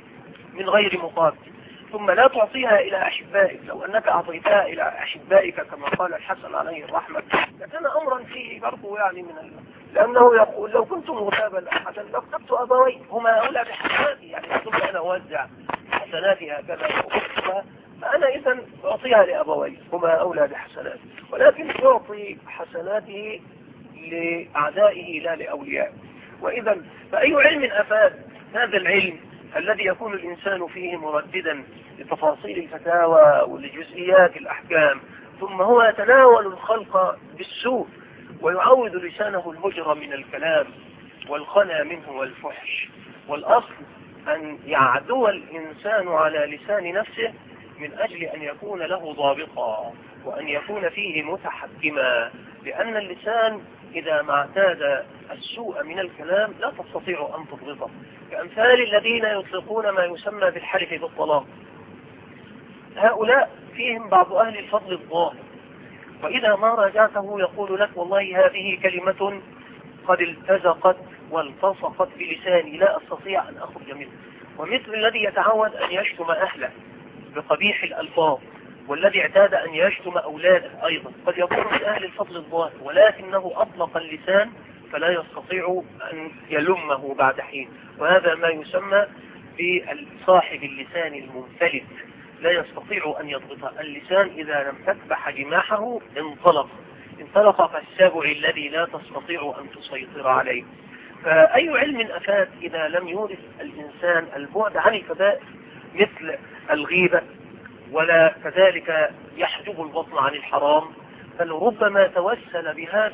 من غير مقابل، ثم لا تعطيها إلى أحبائك. لو أنك أعطيتها إلى أحبائك كما قال الحسن عليه الرحمة لكان أمرا فيه برضو يعني لأنه يقول لو كنت مغتابا أحدا لاغتبت أبوي هما أولى بحسناتي، يعني أظن أنا أوزع حسناتي هكذا وأخذها، فأنا إذن أعطيها لأبوي هما أولى بحسناتي، ولكن يعطي حسناته لأعدائه لا لأوليائه. وإذا فأي علم أفاد هذا العلم الذي يكون الإنسان فيه مرددا لتفاصيل الفتاوى ولجزئيات الأحكام، ثم هو يتناول الخلق بالسوء ويعود لسانه الهجر من الكلام والخنا منه والفحش. والأصل أن يعدو الإنسان على لسان نفسه من أجل أن يكون له ضابطا وأن يكون فيه متحكما، لأن اللسان إذا ما اعتاد السوء من الكلام لا تستطيع أن تضبطه، كأمثال الذين يطلقون ما يسمى بالحلف بالطلاق. هؤلاء فيهم بعض أهل الفضل الظاهر، وإذا ما راجعته يقول لك والله هذه كلمة قد التزقت والتصقت بلساني لا أستطيع أن أخرج منه. ومثل الذي يتعود أن يشتم أهله بقبيح الألفاظ، والذي اعتاد أن يشتم أولاده أيضا قد يكون من أهل الفضل الظاهر، ولكنه أطلق اللسان فلا يستطيع أن يلمه بعد حين، وهذا ما يسمى بصاحب اللسان المنفلت، لا يستطيع أن يضبط اللسان. إذا لم تكبح جماحه انطلق كالسبع الذي لا تستطيع أن تسيطر عليه. فأي علم أفاد إذا لم يورث الإنسان البعد عن الكبائر مثل الغيبة، ولا كذلك يحجب البطن عن الحرام، بل ربما توسل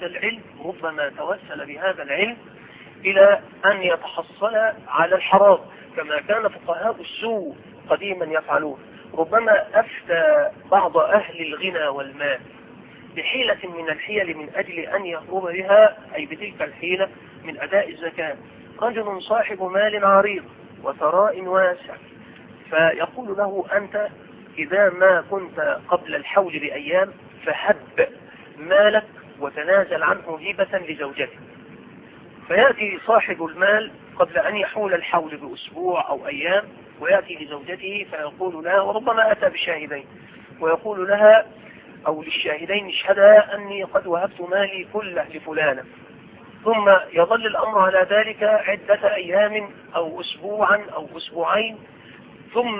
بهذا العلم إلى أن يتحصل على الحرام كما كان فقهاء السوء قديما يفعلون. ربما أفتى بعض أهل الغنى والمال بحيلة من الحيل من أجل أن يهرب بها، أي بتلك الحيلة، من أداء الزكاة. رجل صاحب مال عريض وثراء واسع، فيقول له أنت إذا ما كنت قبل الحول بأيام فهب مالك وتنازل عنه هبة لزوجته. فيأتي صاحب المال قبل أن يحول الحول بأسبوع أو أيام ويأتي لزوجته فيقول لها، وربما أتى بشاهدين، ويقول لها أو للشاهدين اشهدا أني قد وهبت مالي كله لفلانة، ثم يظل الأمر على ذلك عدة أيام أو أسبوعا أو أسبوعين، ثم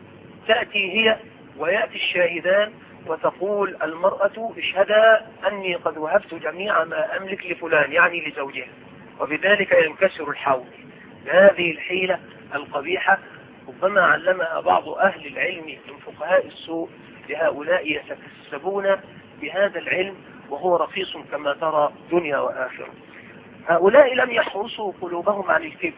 تأتي هي ويأتي الشاهدان وتقول المرأة اشهدا أني قد وهبت جميع ما أملك لفلان، يعني لزوجها، وبذلك ينكسر الحول. هذه الحيلة القبيحة ربما علمها بعض أهل العلم من فقهاء السوء لهؤلاء يتكسبون بهذا العلم وهو رخيص كما ترى دنيا وآخرة. هؤلاء لم يحرسوا قلوبهم عن الكبر،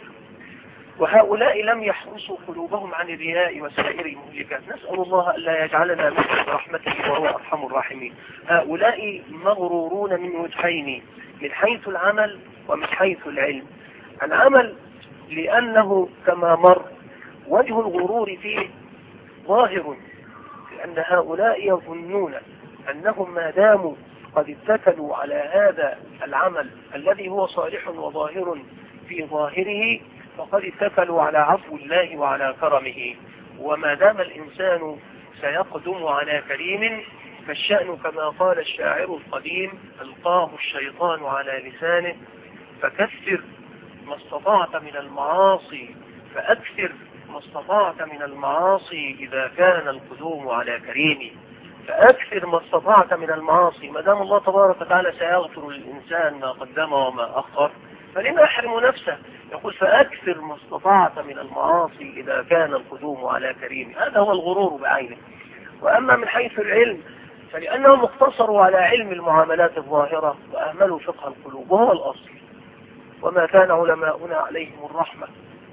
وهؤلاء لم يحرسوا قلوبهم عن الرياء وسائر المهلكات. نسأل الله ألا يجعلنا من رحمته وهو أرحم الراحمين. هؤلاء مغرورون من وجهين، من حيث العمل ومن حيث العلم. العمل لأنه كما مر وجه الغرور فيه ظاهر، لأن هؤلاء يظنون أنهم ما داموا قد اتكلوا على هذا العمل الذي هو صالح وظاهر في ظاهره فقد اتكلوا على عفو الله وعلى كرمه. وما دام الإنسان سيقدم على كريم فالشأن كما قال الشاعر القديم ألقاه الشيطان على لسانه فكثر ما استطعت من المعاصي، فأكثر ما استطعت من المعاصي إذا كان القدوم على كريم. فأكثر ما استطعت من المعاصي، ما دام الله تبارك وتعالى سيغفر للإنسان ما قدم وما أخر، فلما يحرم نفسه؟ يقول فأكثر ما استطعت من المعاصي إذا كان القدوم على كريم. هذا هو الغرور بعينه. وأما من حيث العلم فلأنهم اقتصروا على علم المعاملات الظاهرة وأهملوا فقه القلوب، وهو الأصل. وما كان علماؤنا عليهم الرحمة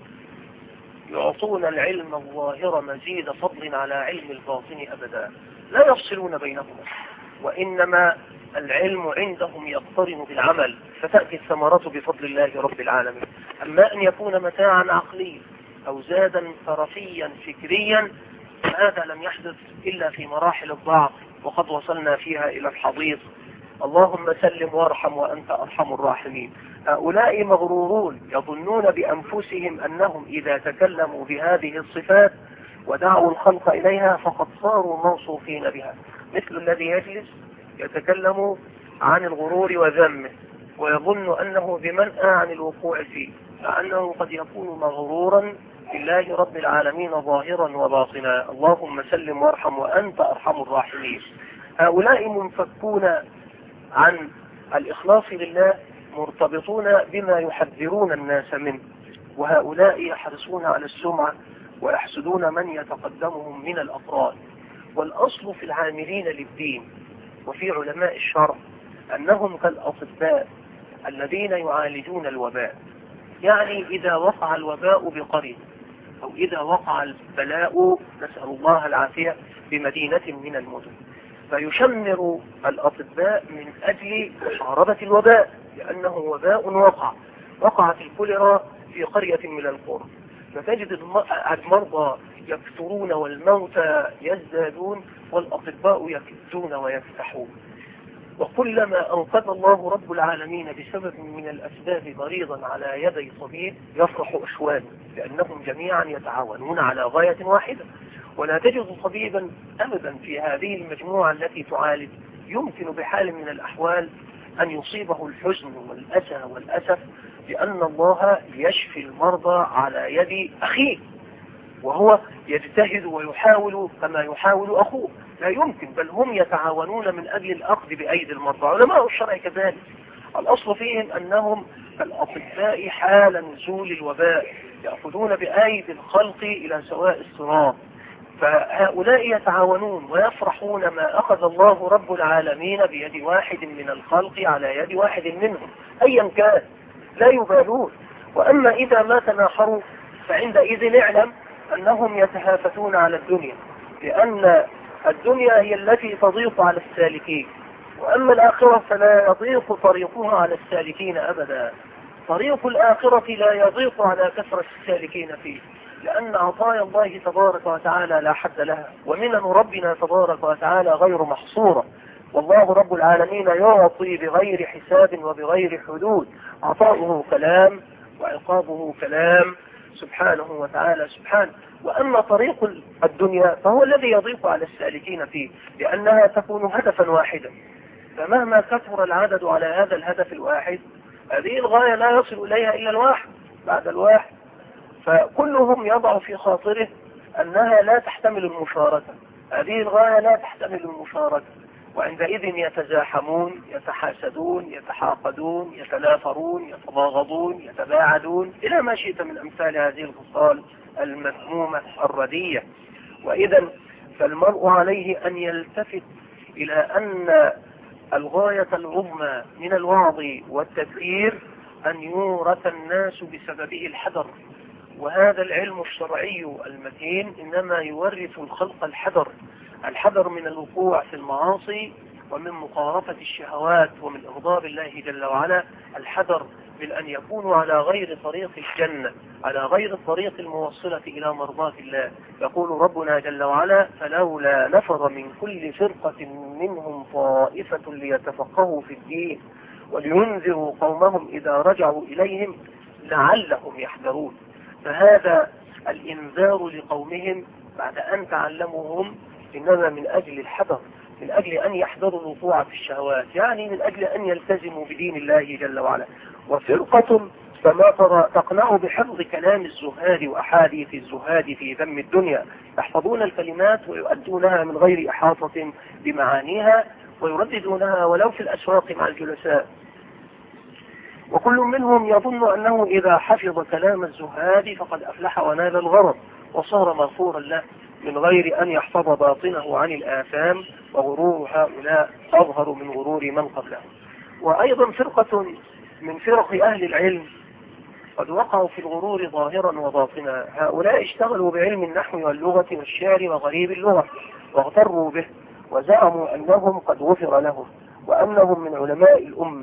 يعطون العلم الظاهر مزيد فضل على علم الباطن أبدا، لا يفصلون بينهما، وإنما العلم عندهم يقترن بالعمل، فتأتي الثمرة بفضل الله رب العالمين. أما أن يكون متاعا عقليا أو زادا طرفيا فكريا، هذا لم يحدث إلا في مراحل الضعف، وقد وصلنا فيها إلى الحضيض. اللهم سلم وارحم وأنت أرحم الراحمين. هؤلاء مغرورون يظنون بأنفسهم أنهم إذا تكلموا بهذه الصفات ودعوا الخلق إليها فقد صاروا موصوفين بها، مثل الذي يجلس يتكلم عن الغرور وذمه ويظن أنه بمنأى عن الوقوع فيه، مع أنه قد يكون مغرورا بالله رب العالمين ظاهرا وباطنا. اللهم سلم وارحم وأنت أرحم الراحمين. هؤلاء منفكون عن الإخلاص لله، مرتبطون بما يحذرون الناس منه، وهؤلاء يحرصون على السمعة ويحسدون من يتقدمهم من الأفراد. والأصل في العاملين للدين وفي علماء الشرع أنهم كالأطباء الذين يعالجون الوباء. يعني إذا وقع الوباء بقرية أو إذا وقع البلاء نسأل الله العافية بمدينة من المدن، فيشمر الأطباء من أجل محاربة الوباء، لأنه وباء وقعت الكوليرا في قرية من القرى، فتجد المرضى يكثرون والموتى يزدادون والأطباء يكدون ويفتحون. وكلما أنقذ الله رب العالمين بسبب من الأسباب مريضا على يدي طبيب يفرح أشوانه، لأنهم جميعا يتعاونون على غاية واحدة. ولا تجد طبيبا أبدا في هذه المجموعة التي تعالج يمكن بحال من الأحوال أن يصيبه الحزن والأسى والأسف لأن الله يشفي المرضى على يد أخيه، وهو يجتهد ويحاول كما يحاول أخوه. لا يمكن، بل هم يتعاونون من أجل الأخذ بأيدي المرضى. علماء الشرع كذلك، الأصل فيهم أنهم الأطباء حال نزول الوباء يأخذون بأيدي الخلق إلى سواء الصراط. فهؤلاء يتعاونون ويفرحون ما أخذ الله رب العالمين بيد واحد من الخلق على يد واحد منهم أيا كان، لا يبالون. وأما إذا ما تناحروا فعندئذ اعلم أنهم يتهافتون على الدنيا، لأن الدنيا هي التي تضيق على السالكين، وأما الآخرة فلا يضيق طريقها على السالكين أبدا. طريق الآخرة لا يضيق على كثرة السالكين فيه، لأن عطايا الله تبارك وتعالى لا حد لها، ومنن ربنا تبارك وتعالى غير محصورة. والله رب العالمين يعطي بغير حساب وبغير حدود، عطاؤه كلام وعقابه كلام سبحانه وتعالى سبحانه. وأما طريق الدنيا فهو الذي يضيق على السالكين فيه، لأنها تكون هدفا واحدا، فمهما كثر العدد على هذا الهدف الواحد هذه الغاية لا يصل إليها إلا الواحد بعد الواحد، فكلهم يضع في خاطره أنها لا تحتمل المشاركة، هذه الغاية لا تحتمل المشاركة، وعندئذ يتزاحمون يتحاسدون يتحاقدون يتنافرون يتباغضون يتباعدون إلى ما شئت من أمثال هذه الخصال المذمومة الردية. وإذا فالمرء عليه أن يلتفت إلى أن الغاية العظمى من الوعظ والتذكير أن يورث الناس بسببه الحذر، وهذا العلم الشرعي المتين إنما يورث الخلق الحذر من الوقوع في المعاصي ومن مقارفة الشهوات ومن إغضاب الله جل وعلا، الحذر من أن يكونوا على غير طريق الجنة، على غير الطريق الموصلة إلى مرضاة الله. يقول ربنا جل وعلا فلولا نفر من كل فرقة منهم طائفة ليتفقهوا في الدين ولينذروا قومهم إذا رجعوا إليهم لعلهم يحذرون. فهذا الإنذار لقومهم بعد أن تعلموهم إنما من أجل الحذر، من أجل أن يحذروا الوقوع في الشهوات، يعني من أجل أن يلتزموا بدين الله جل وعلا. وفرقة فما تقنع بحفظ كلام الزهاد وأحاديث الزهاد في ذم الدنيا، يحفظون الكلمات ويؤدونها من غير إحاطة بمعانيها ويرددونها ولو في الأسواق مع الجلساء. وكل منهم يظن أنه إذا حفظ كلام الزهاد فقد أفلح ونال الغرض وصار مغفورا له، من غير أن يحفظ باطنه عن الآثام، وغرور هؤلاء أظهر من غرور من قبلهم. وأيضا فرقة من فرق أهل العلم قد وقعوا في الغرور ظاهرا وباطنا. هؤلاء اشتغلوا بعلم النحو واللغة والشعر وغريب اللغة واغتروا به، وزعموا أنهم قد غفر لهم وأنهم من علماء الأمة.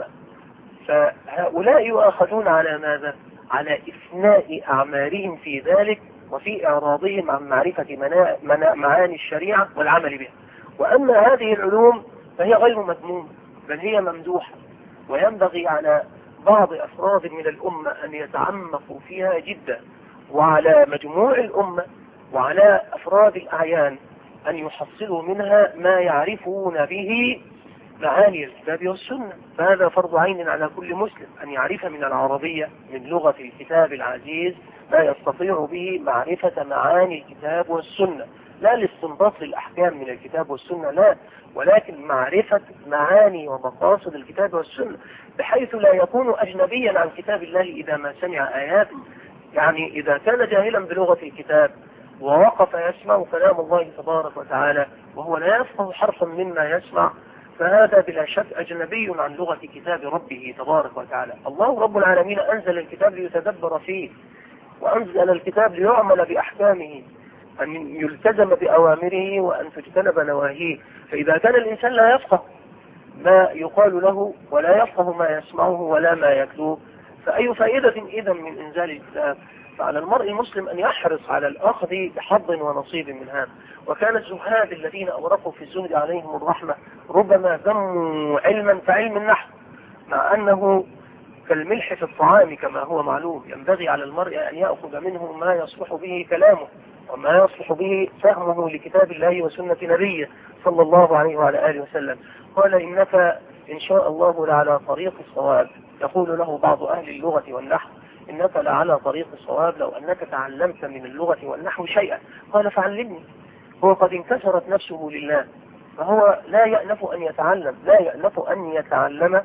فهؤلاء يؤاخذون على ماذا؟ على إثناء أعمالهم في ذلك وفي إعراضهم عن معرفة معاني الشريعة والعمل بها. وأما هذه العلوم فهي غير مذمومة بل هي ممدوحة، وينبغي على بعض أفراد من الأمة أن يتعمقوا فيها جدا، وعلى مجموع الأمة وعلى أفراد الأعيان أن يحصلوا منها ما يعرفون به معاني الكتاب والسنة. فهذا فرض عين على كل مسلم أن يعرف من العربية من لغة الكتاب العزيز ما يستطيع به معرفة معاني الكتاب والسنة، لا الاستنباط للأحكام من الكتاب والسنة لا، ولكن معرفة معاني ومقاصد الكتاب والسنة، بحيث لا يكون أجنبيا عن كتاب الله إذا ما سمع آيات. يعني إذا كان جاهلا بلغة الكتاب ووقف يسمع كلام الله تبارك وتعالى وهو لا يفقه حرفا مما يسمع، فهذا بلا شك أجنبي عن لغة كتاب ربه تبارك وتعالى. الله رب العالمين أنزل الكتاب ليتدبر فيه، وأنزل الكتاب ليعمل بأحكامه، أن يلتزم بأوامره وأن تجتنب نواهيه. فإذا كان الإنسان لا يفقه ما يقال له ولا يفقه ما يسمعه ولا ما يتلوه، فأي فائدة إذا من إنزال الكتاب؟ فعلى المرء المسلم أن يحرص على الأخذ بحظ ونصيب من هذا. وكان الزهاد الذين أورقوا في الزهد عليهم الرحمة ربما ذموا علما كعلم النحو، مع أنه كالملح في الطعام كما هو معلوم، ينبغي على المرء أن يأخذ منه ما يصلح به كلامه وما يصلح به فهمه لكتاب الله وسنة نبيه صلى الله عليه وعلى آله وسلم. قال إنك إن شاء الله لعلى طريق الصواب. يقول له بعض أهل اللغة والنحو إنك لعلى طريق الصواب لو أنك تعلمت من اللغة والنحو شيئا. قال فعلمني. هو قد انكسرت نفسه لله، فهو لا يأنف أن يتعلم، لا يأنف أن يتعلم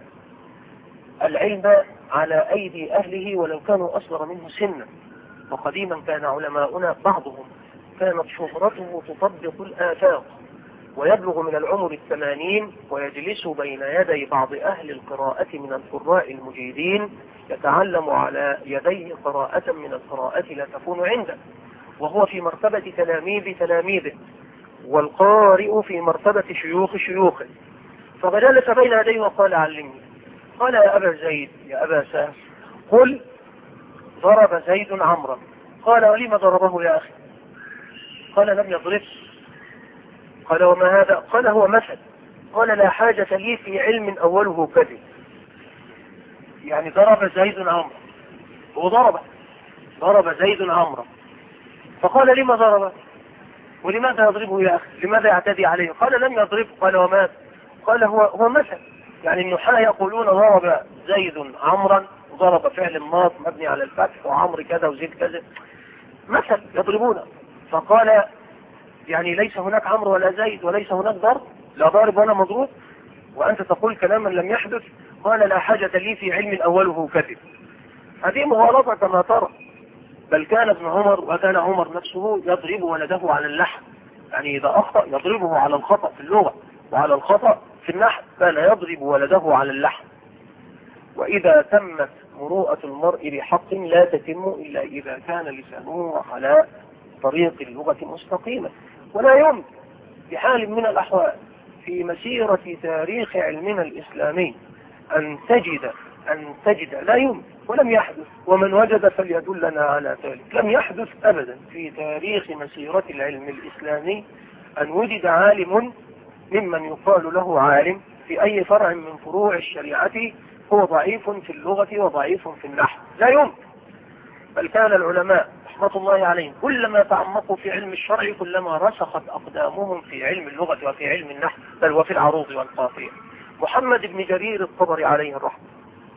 العلم على أيدي أهله ولو كانوا أصغر منه سنا. وقديما كان علماؤنا بعضهم كانت شهرته تطبق الآفاق، ويبلغ من العمر 80 ويجلس بين يدي بعض أهل القراءة من القراء المجيدين يتعلم على يديه قراءة من القراءة لا تكون عنده، وهو في مرتبة تلاميذه والقارئ في مرتبة شيوخ شيوخه. فجلس بين يديه وقال علمني. قال يا أبا زيد يا أبا سهل قل ضرب زيد عمرا. قال ولما ضربه يا أخي؟ قال لم يضربه. قال وما هذا؟ قال هو مثل. قال لا حاجة لي في علم أوله كذب. يعني ضرب زيد عمرا ضرب زيد عمرا. فقال لما ضربه؟ ولماذا يضربه يا أخي؟ لماذا يعتدي عليه؟ قال لم يضربه. قال وما؟ قال هو مثل. يعني النحاة يقولون ضرب زيد عمرا، ضرب فعل ماض مبني على الفتح وعمر كذا وزيد كذا، مثل يضربونه. فقال يعني ليس هناك عمر ولا زيد وليس هناك ضرب، لا ضارب ولا مضروب، وأنت تقول كلاما لم يحدث. قال لا حاجة لي في علم أوله كذب. هذه مغالطة كما ترى. بل كان ابن عمر وكان عمر نفسه يضرب ولده على اللحن، يعني إذا أخطأ يضربه على الخطأ في اللغة وعلى الخطأ في النحو، كان يضرب ولده على اللحن. وإذا تمت مروءة المرء بحق لا تتم إلا إذا كان لسانه على طريق اللغة مستقيمة. ولا يمكن بحال من الأحوال في مسيرة تاريخ علمنا الإسلامي أن تجد لا يمكن ولم يحدث، ومن وجد فليدلنا على ذلك، لم يحدث أبدا في تاريخ مسيرة العلم الإسلامي أن وجد عالم ممن يقال له عالم في أي فرع من فروع الشريعة هو ضعيف في اللغة وضعيف في النحو، لا يمكن. بل كان العلماء رحمة الله عليهم كلما تعمقوا في علم الشرع كلما رسخت أقدامهم في علم اللغة وفي علم النحو، بل وفي العروض والقافية. محمد بن جرير الطبري عليه الرحمة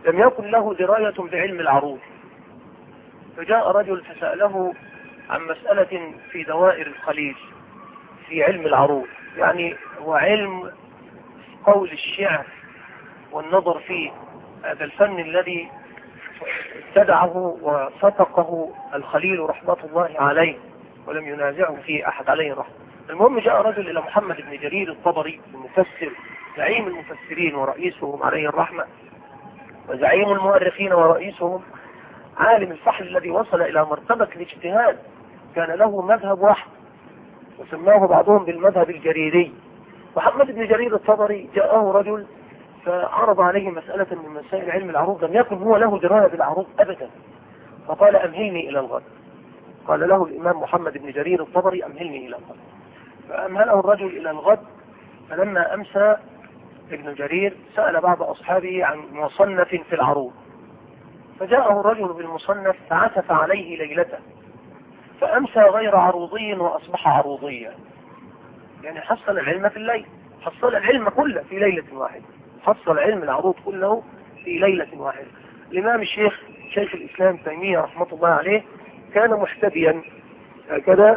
لم يكن له دراية بعلم العروض، فجاء رجل فسأله عن مسألة في دوائر الخليج في علم العروض، يعني هو علم قول الشعر والنظر فيه، هذا الفن الذي ابتدعه وفتقه الخليل رحمة الله عليه ولم ينازعه فيه أحد عليه الرحمة. المهم جاء رجل إلى محمد بن جرير الطبري المفسر زعيم المفسرين ورئيسهم عليه الرحمة، وزعيم المؤرخين ورئيسهم، عالم الفحل الذي وصل إلى مرتبة الاجتهاد، كان له مذهب واحد وسماه بعضهم بالمذهب الجريري. محمد بن جرير الطبري جاءه رجل فعرض عليه مسألة من مسائل علم العروض، لم يكن هو له دراية بالعروض أبدا، فقال أمهلني إلى الغد. قال له الإمام محمد بن جرير الطبري أمهلني إلى الغد، فأمهله الرجل إلى الغد. فلما أمسى ابن جرير سأل بعض أصحابه عن مصنف في العروض، فجاءه الرجل بالمصنف فعسف عليه ليلته، فأمسى غير عروضي وأصبح عروضيا، يعني حصل العلم في الليل، حصل العلم كله في ليلة واحدة، حصل علم العروض كله في ليلة واحدة. الإمام الشيخ شيخ الإسلام تيمية رحمة الله عليه كان محتديا هكذا،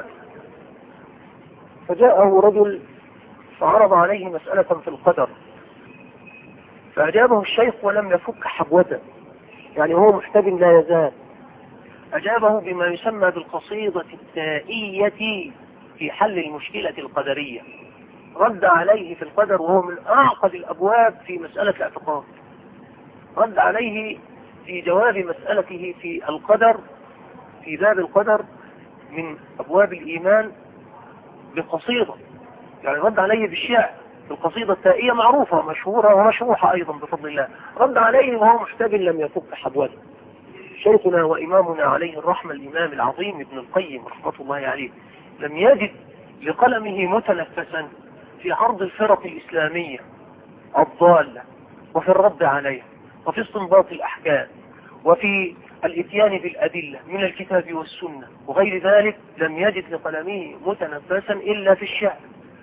فجاءه رجل فعرض عليه مسألة في القدر، فأجابه الشيخ ولم يفك حبوته، يعني هو محتد لا يزال، أجابه بما يسمى بالقصيدة التائية في حل المشكلة القدرية، رد عليه في القدر وهو من أعقد الأبواب في مسألة الاعتقاد، رد عليه في جواب مسألته في القدر في باب القدر من أبواب الإيمان بقصيدة، يعني رد عليه بالشعر بالقصيدة التائية معروفة مشهورة ومشروحة أيضا بفضل الله، رد عليه وهو محتاج لم يفك حبوته. شيخنا وإمامنا عليه الرحمة الإمام العظيم ابن القيم رحمة الله عليه لم يجد لقلمه متنفسا في عرض الفرق الإسلامية الضالة وفي الرد عليها وفي استنباط الأحكام وفي الاتيان بالأدلة من الكتاب والسنة وغير ذلك، لم يجد لقلمه متنفسا إلا في الشعر،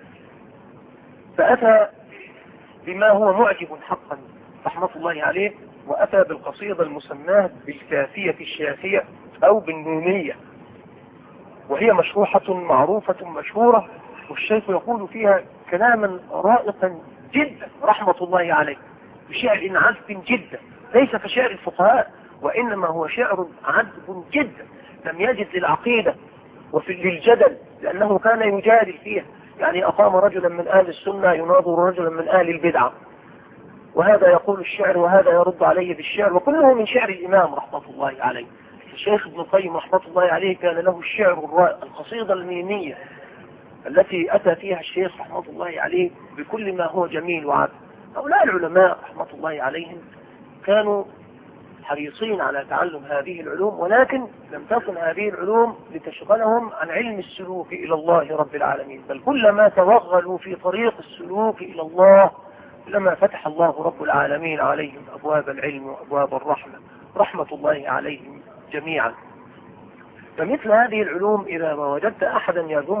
فأتى بما هو معجب حقا رحمة الله عليه، وأتى بالقصيدة المسماة بالكافية الشافية أو بالنونية، وهي مشروحة معروفة مشهورة، والشيخ يقول فيها كلاما رائقا جدا رحمة الله عليه بشعر عذب جدا، ليس كشعر الفقهاء وإنما هو شعر عذب جدا، لم يجد للعقيدة وفي للجدل، لأنه كان يجادل فيها، يعني أقام رجلا من أهل السنة يناظر رجلا من أهل البدعة، وهذا يقول الشعر وهذا يرد عليه بالشعر، وكله من شعر الإمام رحمة الله عليه. الشيخ ابن القيم رحمة الله عليه كان له الشعر الرائع، القصيدة الميمية التي أتى فيها الشيخ رحمة الله عليه بكل ما هو جميل وعذب. هؤلاء العلماء رحمة الله عليهم كانوا حريصين على تعلم هذه العلوم، ولكن لم تكن هذه العلوم لتشغلهم عن علم السلوك إلى الله رب العالمين، بل كلما توغلوا في طريق السلوك إلى الله لما فتح الله رب العالمين عليهم أبواب العلم وأبواب الرحمة رحمة الله عليهم جميعا. فمثل هذه العلوم إذا ما وجدت أحدا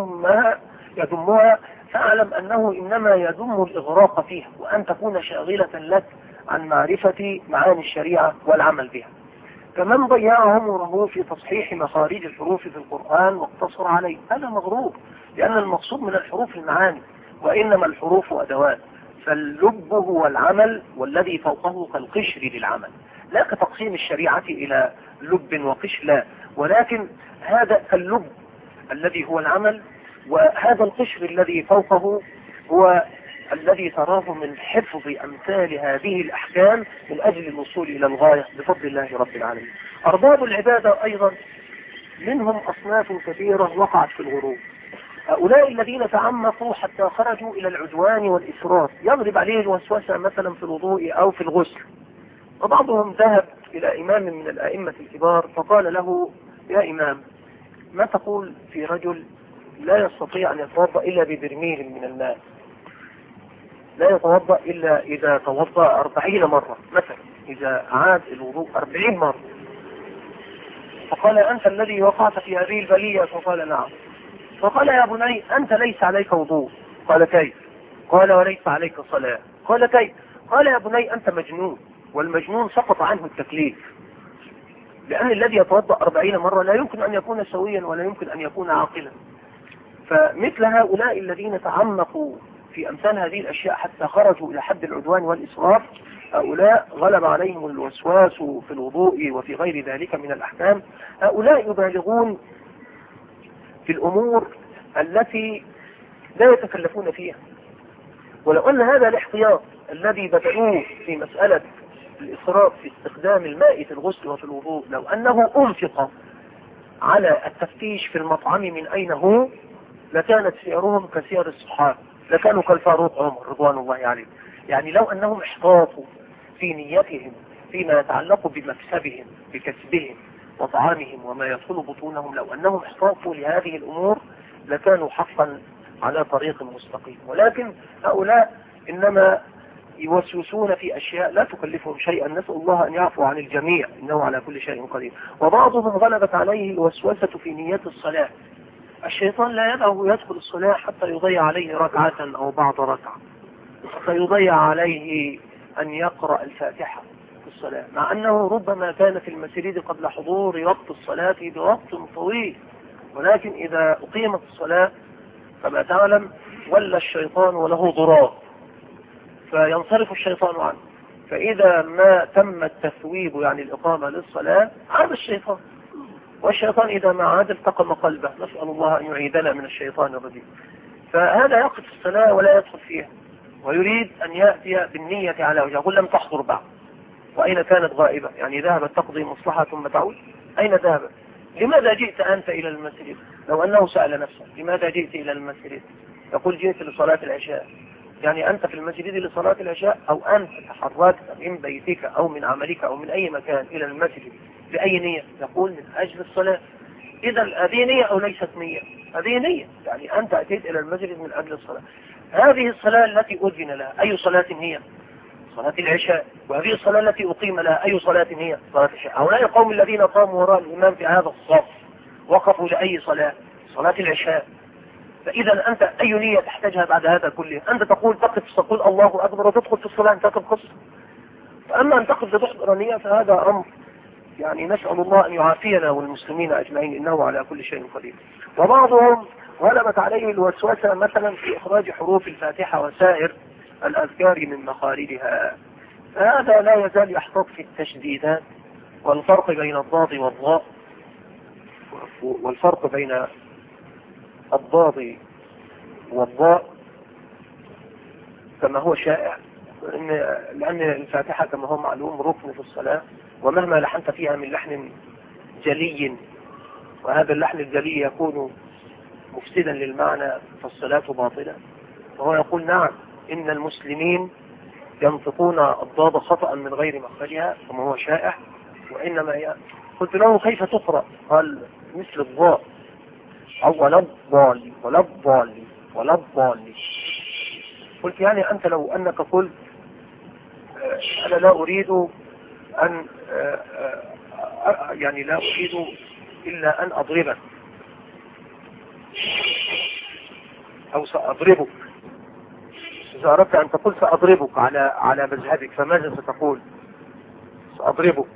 يذمها فاعلم أنه إنما يذم الإغراق فيها، وأن تكون شاغلة لك عن معرفة معاني الشريعة والعمل بها. فمن ضيع عمره في تصحيح مخارج الحروف في القرآن واقتصر عليه هذا مغرور، لأن المقصود من الحروف المعاني، وإنما الحروف أدوات، فاللب هو العمل والذي فوقه كالقشر للعمل، لا كتقسيم الشريعة إلى لب وقشر، لا، ولكن هذا اللب الذي هو العمل، وهذا القشر الذي فوقه هو الذي تراه من حفظ أمثال هذه الأحكام من أجل الوصول إلى الغاية بفضل الله رب العالمين. أرباب العبادة أيضا منهم أصناف كثيرة وقعت في الغروب، هؤلاء الذين تعمقوا حتى خرجوا إلى العدوان والإسراف، يغلب عليه الوسوسة مثلا في الوضوء أو في الغسل، وبعضهم ذهب إلى إمام من الأئمة الكبار فقال له: يا إمام، ما تقول في رجل لا يستطيع أن يتوضأ إلا ببرميل من الماء، لا يتوضأ إلا إذا توضأ 40 مرة مثلا، إذا عاد الوضوء 40 مرة. فقال: أنت الذي وقعت في هذه البلية؟ فقال: نعم. فقال: يا بني، أنت ليس عليك وضوء. قال: كيف؟ قال: وليس عليك صلاة. قال: كيف؟ قال: يا بني، أنت مجنون. والمجنون سقط عنه التكليف، لأن الذي يتوضأ 40 مرة لا يمكن أن يكون سويا ولا يمكن أن يكون عاقلا. فمثل هؤلاء الذين تعمقوا في أمثال هذه الأشياء حتى خرجوا إلى حد العدوان والإسراف، هؤلاء غلب عليهم الوسواس في الوضوء وفي غير ذلك من الأحكام. هؤلاء يبالغون في الأمور التي لا يتكلفون فيها. ولو أن هذا الاحتياط الذي بدأوه في مسألة الإسراف في استخدام الماء في الغسل وفي الوضوء، لو أنه أنفق على التفتيش في المطعم من أين هو، لكانت سيرهم كسير الصحابة، لكانوا كالفاروق عمر رضوان الله عليه. يعني لو أنهم احتاطوا في نيتهم فيما يتعلق بمكسبهم بكسبهم وطعامهم وما يدخل بطونهم، لو أنهم احتاطوا لهذه الأمور لكانوا حقا على طريق مستقيم. ولكن هؤلاء إنما يوسوسون في أشياء لا تكلفهم شيئا، نسأل الله أن يعفو عن الجميع إنه على كل شيء قدير. وبعضهم غلبت عليه الوسوسة في نيات الصلاة، الشيطان لا يدعه يدخل الصلاة حتى يضيع عليه ركعة أو بعض ركعة، حتى يضيع عليه أن يقرأ الفاتحة في الصلاة، مع أنه ربما كان في المسجد قبل حضور وقت الصلاة بوقت طويل، ولكن إذا أقيمت الصلاة كما تعلم ولا الشيطان وله ضرار فينصرف الشيطان عنه. فإذا ما تم التثويب يعني الإقامة للصلاة عاد الشيطان، والشيطان إذا ما عاد التقم قلبه، نسأل الله أن يعيدنا من الشيطان الرجيم. فهذا يقف الصلاة ولا يدخل فيها ويريد أن يأتي بالنية على وجهه، يقول لم تحضر بعد، وأين كانت غائبة؟ يعني ذهبت تقضي مصلحة ثم تعود، أين ذهبت؟ لماذا جئت أنت إلى المسجد؟ لو أنه سأل نفسه لماذا جئت إلى المسجد؟ يقول جئت لصلاة العشاء. يعني أنت في المسجد لصلاة العشاء، أو أنت تحركت من بيتك أو من عملك أو من أي مكان إلى المسجد بأي نية؟ يقول من أجل الصلاة. إذا هذه نية أو ليست نية؟ هذه نية، يعني أنت أتيت إلى المسجد من أجل الصلاة. هذه الصلاة التي أذن لها أي صلاة هي؟ صلاة العشاء. وهذه الصلاة التي أقيم لها أي صلاة هي؟ صلاة العشاء. هؤلاء القوم الذين قاموا وراء الإمام في هذا الصف وقفوا لأي صلاة؟ صلاة العشاء. فإذا أنت أي نية تحتاجها بعد هذا كله؟ أنت تقول تقف تقول الله أكبر وتدخل في الصلاة، أنت تقص. فأما أن تقف لتحضر نية فهذا أمر يعني نسأل الله أن يعافينا والمسلمين أجمعين إنه على كل شيء قدير. وبعضهم غلبت عليه الوسوسة مثلا في إخراج حروف الفاتحة وسائر الأذكار من مخارجها، هذا لا يزال يحتاط في التشديدات والفرق بين الضاد والضاء، والفرق بين الضاد والضاء كما هو شائع، لأن الفاتحة كما هو معلوم ركن في الصلاة، ومهما لحنت فيها من لحن جلي، وهذا اللحن الجلي يكون مفسدا للمعنى فالصلاة باطلة. وهو يقول نعم إن المسلمين ينطقون الضاد خطأ من غير مخرجها كما هو شائع، وإنما قلت له كيف تقرأ؟ قال مثل الضاء، أو ولا الضالي ولا الضالي ولا الضالي. قلت يعني أنت لو أنك قلت أنا لا أريد أن يعني لا أريد إلا أن أضربك أو سأضربك، إذا أردت أن تقول سأضربك على مذهبك فماذا ستقول؟ سأضربك.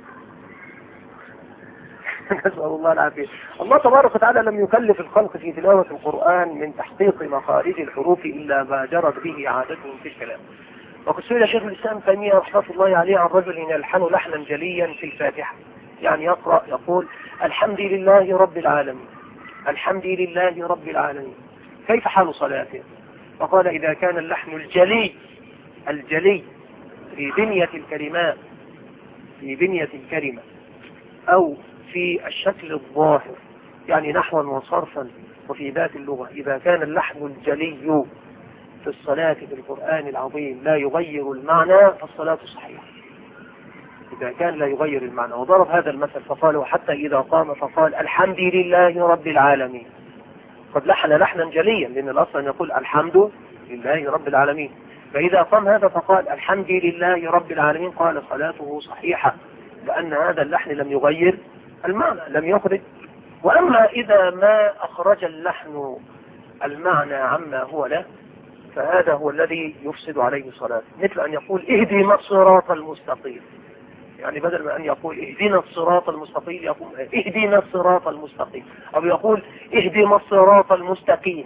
نسأل الله العافية. الله تبارك وتعالى لم يكلف الخلق في تلاوة القرآن من تحقيق مخارج الحروف إلا ما جرت به عادتهم في الكلام. وقد سئل شيخ الإسلام تيمية رحمة الله عليه عن رجل يلحن لحنا جليا في الفاتحة، يعني يقرأ يقول الحمد لله رب العالمين الحمد لله رب العالمين، كيف حال صلاته؟ فقال إذا كان اللحن الجلي في بنية الكلمات في بنية الكلمة أو في الشكل الظاهر يعني نحوا وصرفا وفي ذات اللغة، إذا كان اللحن الجلي في الصلاة بالقرآن العظيم لا يغير المعنى فالصلاة صحيحة. إذا كان لا يغير المعنى. وضرب هذا المثل فقال وحتى إذا قام فقال الحمد لله رب العالمين، قد لحن لحنا جليا، لأن الأصل أن يقول الحمد لله رب العالمين. فإذا قام هذا فقال الحمد لله رب العالمين قال صلاته صحيحة، لأن هذا اللحن لم يغير المعنى، لم يخرج. وأما إذا ما أخرج اللحن المعنى عما هو له فهذا هو الذي يفسد عليه صلاته، مثل أن يقول اهدنا الصراط المستقيم، يعني بدل ما أن يقول اهدنا الصراط المستقيم يقول اهدنا الصراط المستقيم، أو يقول اهدنا الصراط المستقيم،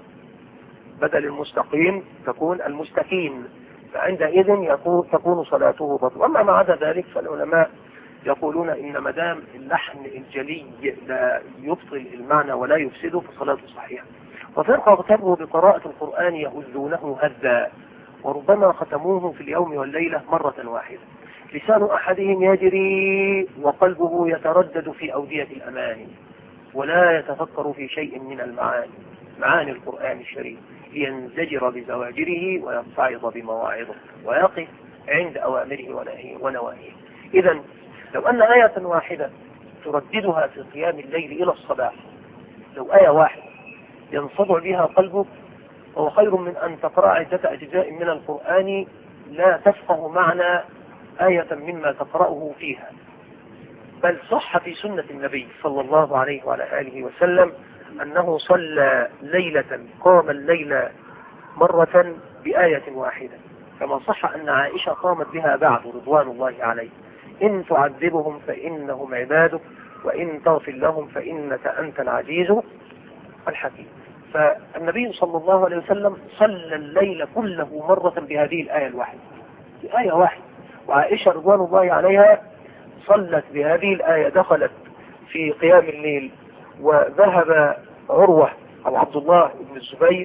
بدل المستقيم تكون المستقيم، فعندئذ تكون صلاته بطل. أما ما عدا ذلك فالعلماء يقولون إن مدام اللحن الجلي لا يبطل المعنى ولا يفسده فصلاته صحيحة. وفرقة اغتروا بقراءة القرآن يهزونه هزا، وربما ختموه في اليوم والليلة مرة واحدة، لسان أحدهم يجري وقلبه يتردد في أودية الأمان، ولا يتفكر في شيء من معاني القرآن الشريف، لينزجر بزواجره ويصعد بمواعظه ويقف عند أوامره ونواهيه. إذا لو أن آية واحدة ترددها في قيام الليل إلى الصباح، لو آية واحدة ينصدع بها قلبك، فهو خير من أن تقرأ عدة أجزاء من القرآن لا تفقه معنى آية مما تقرأه فيها. بل صح في سنة النبي صلى الله عليه وعلى آله وسلم أنه صلى ليلة قام الليل مرة بآية واحدة، كما صح أن عائشة قامت بها بعد رضوان الله عليه: إن تعذبهم فإنهم عبادك وإن تغفر لهم فإنك أنت العزيز الحكيم. فالنبي صلى الله عليه وسلم صلى الليل كله مرة بهذه الآية الواحدة، بآية واحدة. وعائشة رضوان الله عليها صلت بهذه الآية، دخلت في قيام الليل وذهب عروة أو عبد الله بن الزبير،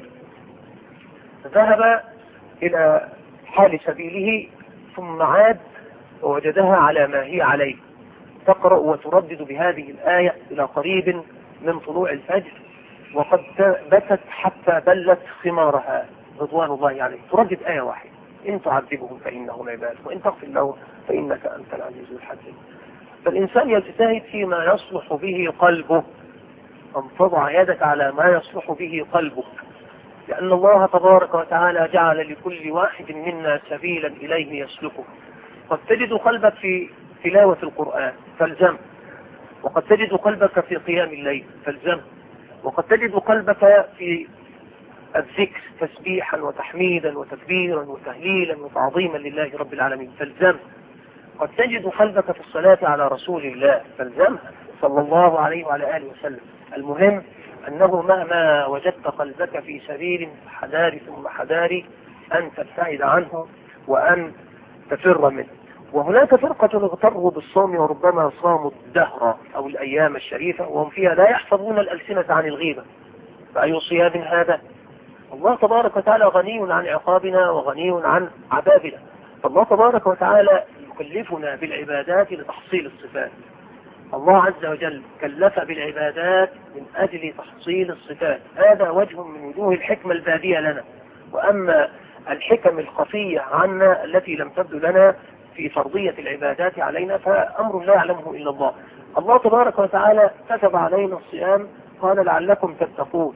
ذهب إلى حال سبيله ثم عاد ووجدها على ما هي عليه، تقرأ وتردد بهذه الآية إلى قريب من طلوع الفجر، وقد بكت حتى بلت ثمارها رضوان الله عليه، تردد آية واحدة: إن تعذبهم فإنهم عباد وإن تغفر لهم فإنك أنت العزيز الحكيم. فالإنسان يجتهد فيما يصلح به قلبه، أن تضع يدك على ما يصلح به قلبك، لأن الله تبارك وتعالى جعل لكل واحد منا سبيلا إليه يسلكه. قد تجد قلبك في تلاوة القرآن فالزم، وقد تجد قلبك في قيام الليل فالزم، وقد تجد قلبك في الذكر تسبيحا وتحميدا وتكبيرا وتهليلا وتعظيما لله رب العالمين فالزم، قد تجد قلبك في الصلاة على رسول الله فالزمها صلى الله عليه وعلى آله وسلم. المهم أنه مهما وجدت قلبك في سبيل حذار ثم حذار أن تبتعد عنه وأن تفر منه. وهناك فرقة اغتروا بالصوم وربما صاموا الدهر أو الأيام الشريفة وهم فيها لا يحفظون الألسنة عن الغيبة، فأي صيام هذا؟ الله تبارك وتعالى غني عن عقابنا وغني عن عذابنا، فالله تبارك وتعالى يكلفنا بالعبادات لتحصيل الصفات. الله عز وجل كلف بالعبادات من أجل تحصيل الصفات، هذا وجه من وجوه الحكمة البادية لنا. وأما الحكم الخفية عنا التي لم تبدو لنا في فرضية العبادات علينا فأمر لا يعلمه إلا الله. الله تبارك وتعالى كتب علينا الصيام، قال لعلكم تتقون،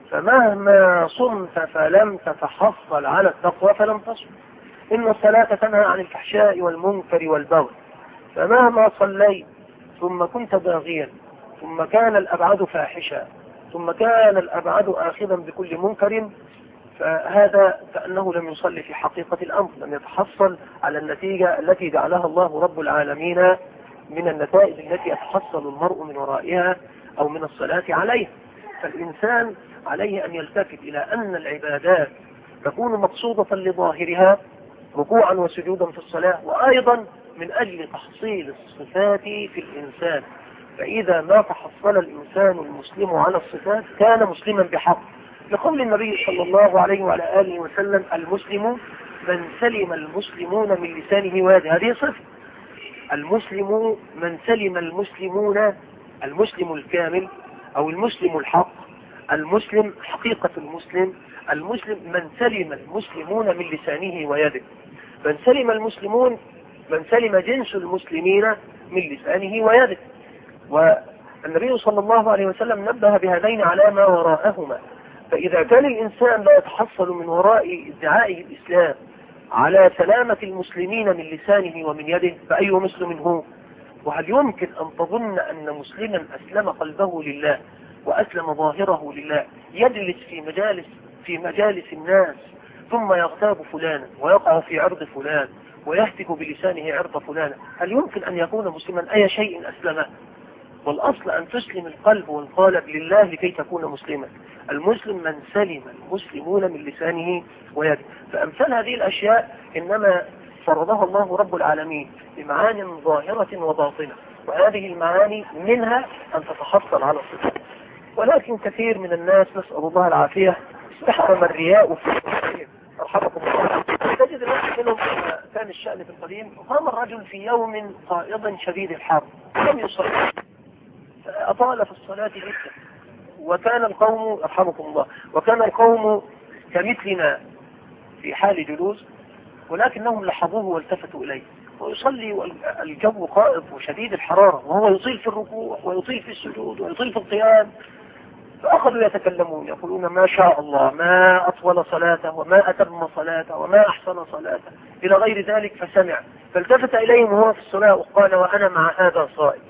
فمهما صمت فلم تتحصل على التقوى فلم تصم. إن الصلاة تنهى عن الفحشاء والمنكر والبغي، فمهما صليت ثم كنت باغيا ثم كان الأبعد فاحشا ثم كان الأبعد آخذا بكل منكر، فهذا كأنه لم يصلي في حقيقة الأمر، لم يتحصل على النتيجة التي جعلها الله رب العالمين من النتائج التي يتحصل المرء من ورائها أو من الصلاة عليها. فالإنسان عليه أن يلتفت إلى أن العبادات تكون مقصودة لظاهرها ركوعا وسجودا في الصلاة، وأيضا من أجل تحصيل الصفات في الإنسان. فإذا ما تحصل الإنسان المسلم على الصفات كان مسلما بحق، لقول النبي صلى الله عليه وعلى آله وسلم: المسلم من سلم المسلمون من لسانه ويده. هذه صفة المسلم، من سلم المسلمون، المسلم الكامل أو المسلم الحق، المسلم حقيقة المسلم من سلم المسلمون من لسانه ويده. من سلم المسلمون، من سلم جنس المسلمين من لسانه ويده. والنبي صلى الله عليه وسلم نبه بهذين على ما وراءهما. فإذا كان الإنسان لا يتحصل من وراء ادعائه الإسلام على سلامة المسلمين من لسانه ومن يده، فأي مسلم هو؟ وهل يمكن أن تظن أن مسلما أسلم قلبه لله وأسلم ظاهره لله يجلس في مجالس الناس ثم يغتاب فلانا ويقع في عرض فلان ويهتك بلسانه عرض فلانة، هل يمكن أن يكون مسلما؟ أي شيء أسلمه؟ والأصل أن تسلم القلب والقالب لله لكي تكون مسلما. المسلم من سلم المسلمون من لسانه ويده. فأمثال هذه الأشياء إنما فرضها الله رب العالمين بمعان ظاهرة وباطنة، وهذه المعاني منها أن تتحصل على الصدق. ولكن كثير من الناس نسأل الله العافية استحرم الرياء في الصدق. رحمكم الله. تجد الناس منهم كان الشأن في القديم، قام الرجل في يوم قائض شديد الحر لم يصلي، أطال في الصلاة جدا، وكان القوم رحمكم الله وكان القوم كمثلنا في حال جلوس، ولكنهم لحظوه والتفتوا إليه ويصلي والجو قائض وشديد الحرارة، وهو يطيل في الركوع ويطيل في السجود ويطيل في القيام. فأخذوا يتكلمون يقولون ما شاء الله ما أطول صلاته وما أتم صلاته وما أحسن صلاته إلى غير ذلك. فسمع فالتفت إليهم وهو في الصلاة وقال وأنا مع هذا صائم،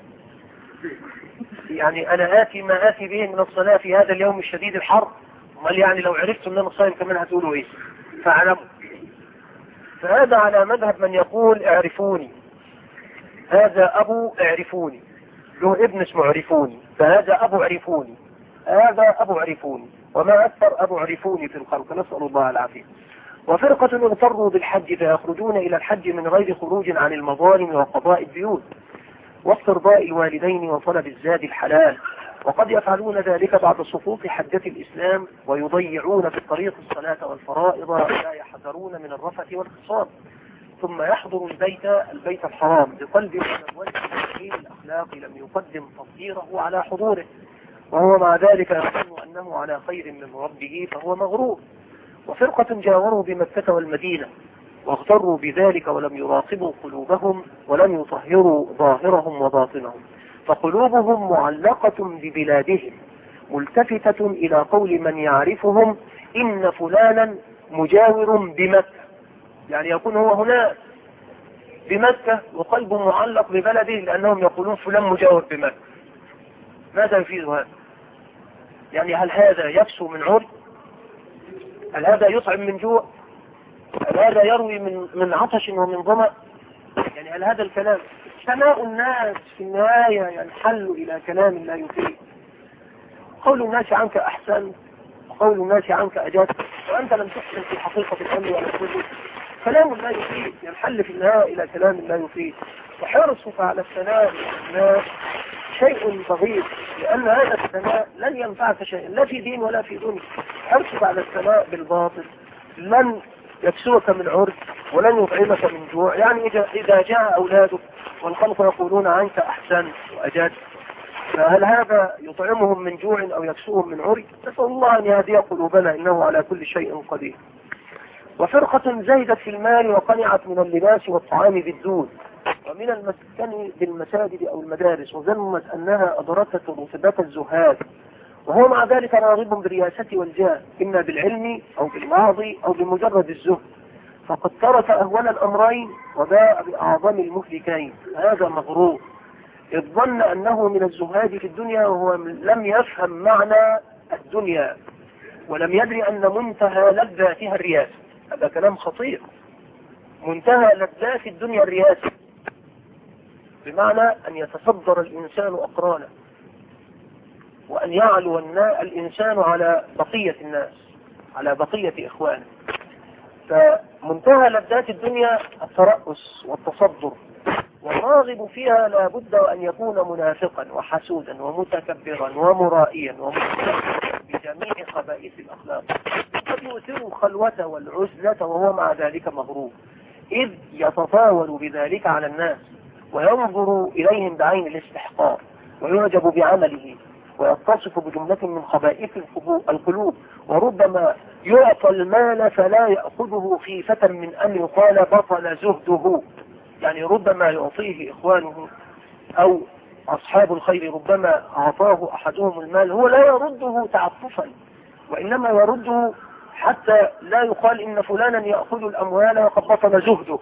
يعني أنا آتي ما آتي به من الصلاة في هذا اليوم الشديد الحر، قال يعني لو عرفت أن أنا صائم كمان هتقولوا إيه؟ فاعلموا. فهذا على مذهب من يقول اعرفوني، هذا أبو اعرفوني، له ابن اسمه عرفوني، فهذا أبو عرفوني، هذا أبو عرفوني، وما أكثر أبو عرفوني في الخلق، نسأل الله العافية. وفرقة اغتروا بالحج فيخرجون إلى الحج من غير خروج عن المظالم وقضاء الديون واسترضاء الوالدين وطلب الزاد الحلال، وقد يفعلون ذلك بعد سقوط حجة الإسلام ويضيعون في الطريق الصلاة والفرائض ولا يحذرون من الرفث والخصام، ثم يحضر البيت الحرام بقلب منول الدين الأخلاق لم يقدم تطهيره على حضوره، وهو مع ذلك يظن أنه على خير من ربه فهو مغرور. وفرقة جاوروا بمكة والمدينة واغتروا بذلك ولم يراقبوا قلوبهم ولم يطهروا ظاهرهم وباطنهم، فقلوبهم معلقة ببلادهم ملتفتة إلى قول من يعرفهم إن فلانا مجاور بمكة، يعني يكون هو هنا بمكة وقلبه معلق ببلده لأنهم يقولون فلان مجاور بمكة. ماذا يفيد هذا؟ يعني هل هذا يكسو من عري؟ هل هذا يطعم من جوع؟ هل هذا يروي من عطش ومن ظمأ؟ يعني هل هذا الكلام سماء الناس في النهاية ينحل إلى كلام لا يفيد؟ قول الناس عنك أحسن وقول الناس عنك أجاد، وأنت لم تحسن في حقيقة الأمر ولا تقول كلام لا يفيد، ينحل في النهاية إلى كلام لا يفيد. وحرصك على الثناء الناس شيء بغيض، لأن هذا الثناء لن ينفعك شيئا لا في دين ولا في دنيا. حرصك على الثناء بالباطل لن يكسوك من عرض ولن يطعمك من جوع. يعني إذا جاء أولادك والخلق يقولون عنك أحسن وأجاد، فهل هذا يطعمهم من جوع أو يكسوهم من عري؟ نسأل الله أن يهدي قلوبنا إنه على كل شيء قدير. وفرقة زهدت في المال وقنعت من اللباس والطعام بالدون ومن المسكن بالمساجد أو المدارس، وظنت أنها أدركت رتبة الزهاد، وهو مع ذلك راغب بالرياسة والجاه إما بالعلم أو بالماضي أو بمجرد الزهد، فقد ترك أهون الأمرين وباء بأعظم المهلكين. هذا مغرور إذ ظن أنه من الزهاد في الدنيا وهو لم يفهم معنى الدنيا ولم يدري أن منتهى لذاتها الرياسة. هذا كلام خطير. منتهى لذات الدنيا الرياسة، بمعنى أن يتصدر الإنسان أقرانه وأن يعلو الإنسان على بقية الناس على بقية إخوانه. فمنتهى لذات الدنيا الترأس والتصدر، والراغب فيها لا بد أن يكون منافقا وحسودا ومتكبرا ومرائيا ومتكبرا بجميع خبائث الأخلاق، قد يؤثر خلوته والعزلة وهو مع ذلك مغرور، إذ يتطاول بذلك على الناس وينظر إليهم بعين الاستحقار ويعجب بعمله ويتصف بجملة من خبائث القلوب، وربما يعطى المال فلا يأخذه خيفة من أن يقال بطل زهده. يعني ربما يعطيه إخوانه أو أصحاب الخير، ربما أعطاه أحدهم المال هو لا يرده تعففا، وإنما يرده حتى لا يقال إن فلانا يأخذ الأموال وقد بطل زهده.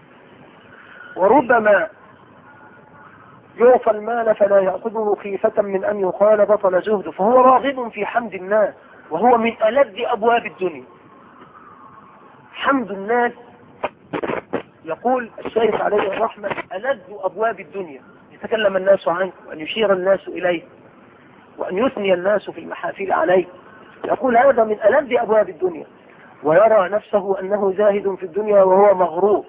وربما يعطى المال فلا يأخذه خيفة من أن يقال بطل زهده، فهو راغب في حمد الناس وهو من ألذ أبواب الدنيا. حمد الناس يقول الشيخ عليه الرحمة: ألذ أبواب الدنيا يتكلم الناس عنه وأن يشير الناس إليه وأن يثني الناس في المحافل عليه. يقول هذا من ألذ أبواب الدنيا، ويرى نفسه أنه زاهد في الدنيا وهو مغرور.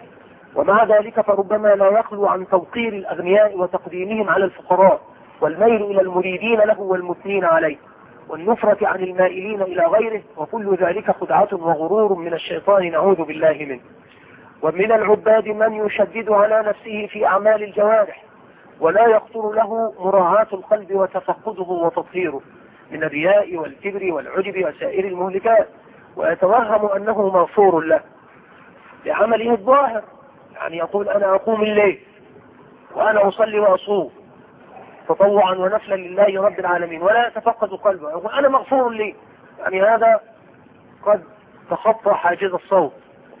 ومع ذلك فربما لا يخلو عن توقير الأغنياء وتقديمهم على الفقراء، والميل إلى المريدين له والمثنين عليه، والنفرة عن المائلين إلى غيره، وكل ذلك خدعة وغرور من الشيطان نعوذ بالله منه. ومن العباد من يشدد على نفسه في أعمال الجوارح ولا يخطر له مراعاة القلب وتفقده وتطهيره من الرياء والكبر والعجب وسائر المهلكات، ويتوهم أنه مغفور له لعمله الظاهر. يعني يقول: أنا أقوم الليل وأنا أصلي وأصوم تطوعا ونفلا لله رب العالمين، ولا يتفقد قلبه، يقول: أنا مغفور لي. يعني هذا قد تخطى حاجز الصوت،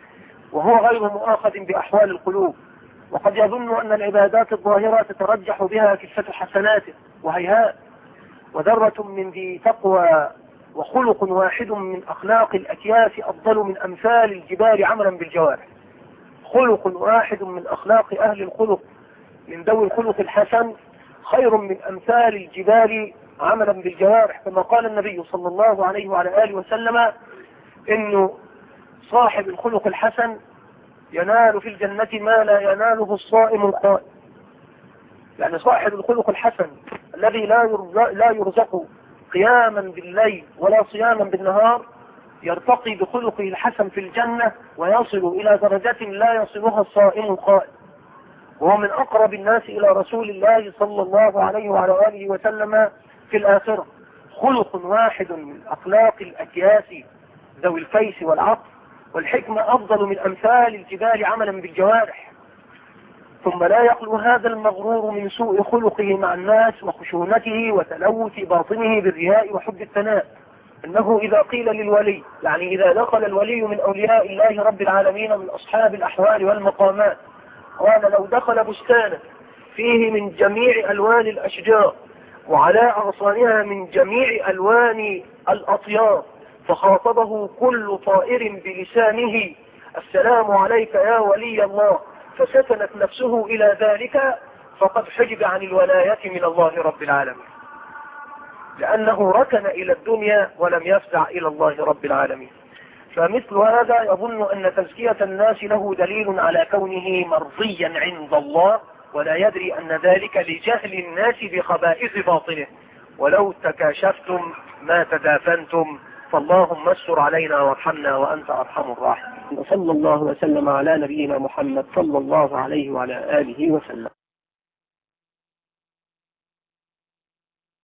وهو غير مؤاخذ بأحوال القلوب، وقد يظن أن العبادات الظاهرة تترجح بها كفة حسناته، وهيهات. وذرة من ذي تقوى وخلق واحد من أخلاق الأكياس أفضل من أمثال الجبال عملا بالجوارح. خلق واحد من أخلاق أهل الخلق من ذوي الخلق الحسن خير من أمثال الجبال عملا بالجوارح، كما قال النبي صلى الله عليه وعلى آله وسلم: إنه صاحب الخلق الحسن ينال في الجنة ما لا يناله الصائم القائم. يعني صاحب الخلق الحسن الذي لا يرزق قياما بالليل ولا صياما بالنهار يرتقي بخلقه الحسن في الجنة ويصل إلى درجة لا يصلها الصائم القائم، وهو من أقرب الناس إلى رسول الله صلى الله عليه وعلى آله وسلم في الآخرة. خلق واحد من أخلاق الأكياس ذوي الفيس والعقل والحكمة أفضل من أمثال الجبال عملا بالجوارح. ثم لا يخلو هذا المغرور من سوء خلقه مع الناس وخشونته وتلوث باطنه بالرياء وحب الثناء، أنه إذا قيل للولي، يعني إذا دخل الولي من أولياء الله رب العالمين من أصحاب الأحوال والمقامات، قال: لو دخل بستانا فيه من جميع ألوان الأشجار وعلى أغصانها من جميع ألوان الأطيار، فخاطبه كل طائر بلسانه: السلام عليك يا ولي الله، فسكنت نفسه إلى ذلك، فقد حجب عن الولاية من الله رب العالمين، لأنه ركن إلى الدنيا ولم يفزع إلى الله رب العالمين. فمثل هذا يظن أن تزكية الناس له دليل على كونه مرضيا عند الله، ولا يدري أن ذلك لجهل الناس بخبائث باطنه. ولو تكاشفتم ما تدافنتم، فاللهم استر علينا وارحمنا وأنت أرحم الراحمين. وصلى الله وسلم على نبينا محمد صلى الله عليه وعلى آله وسلم.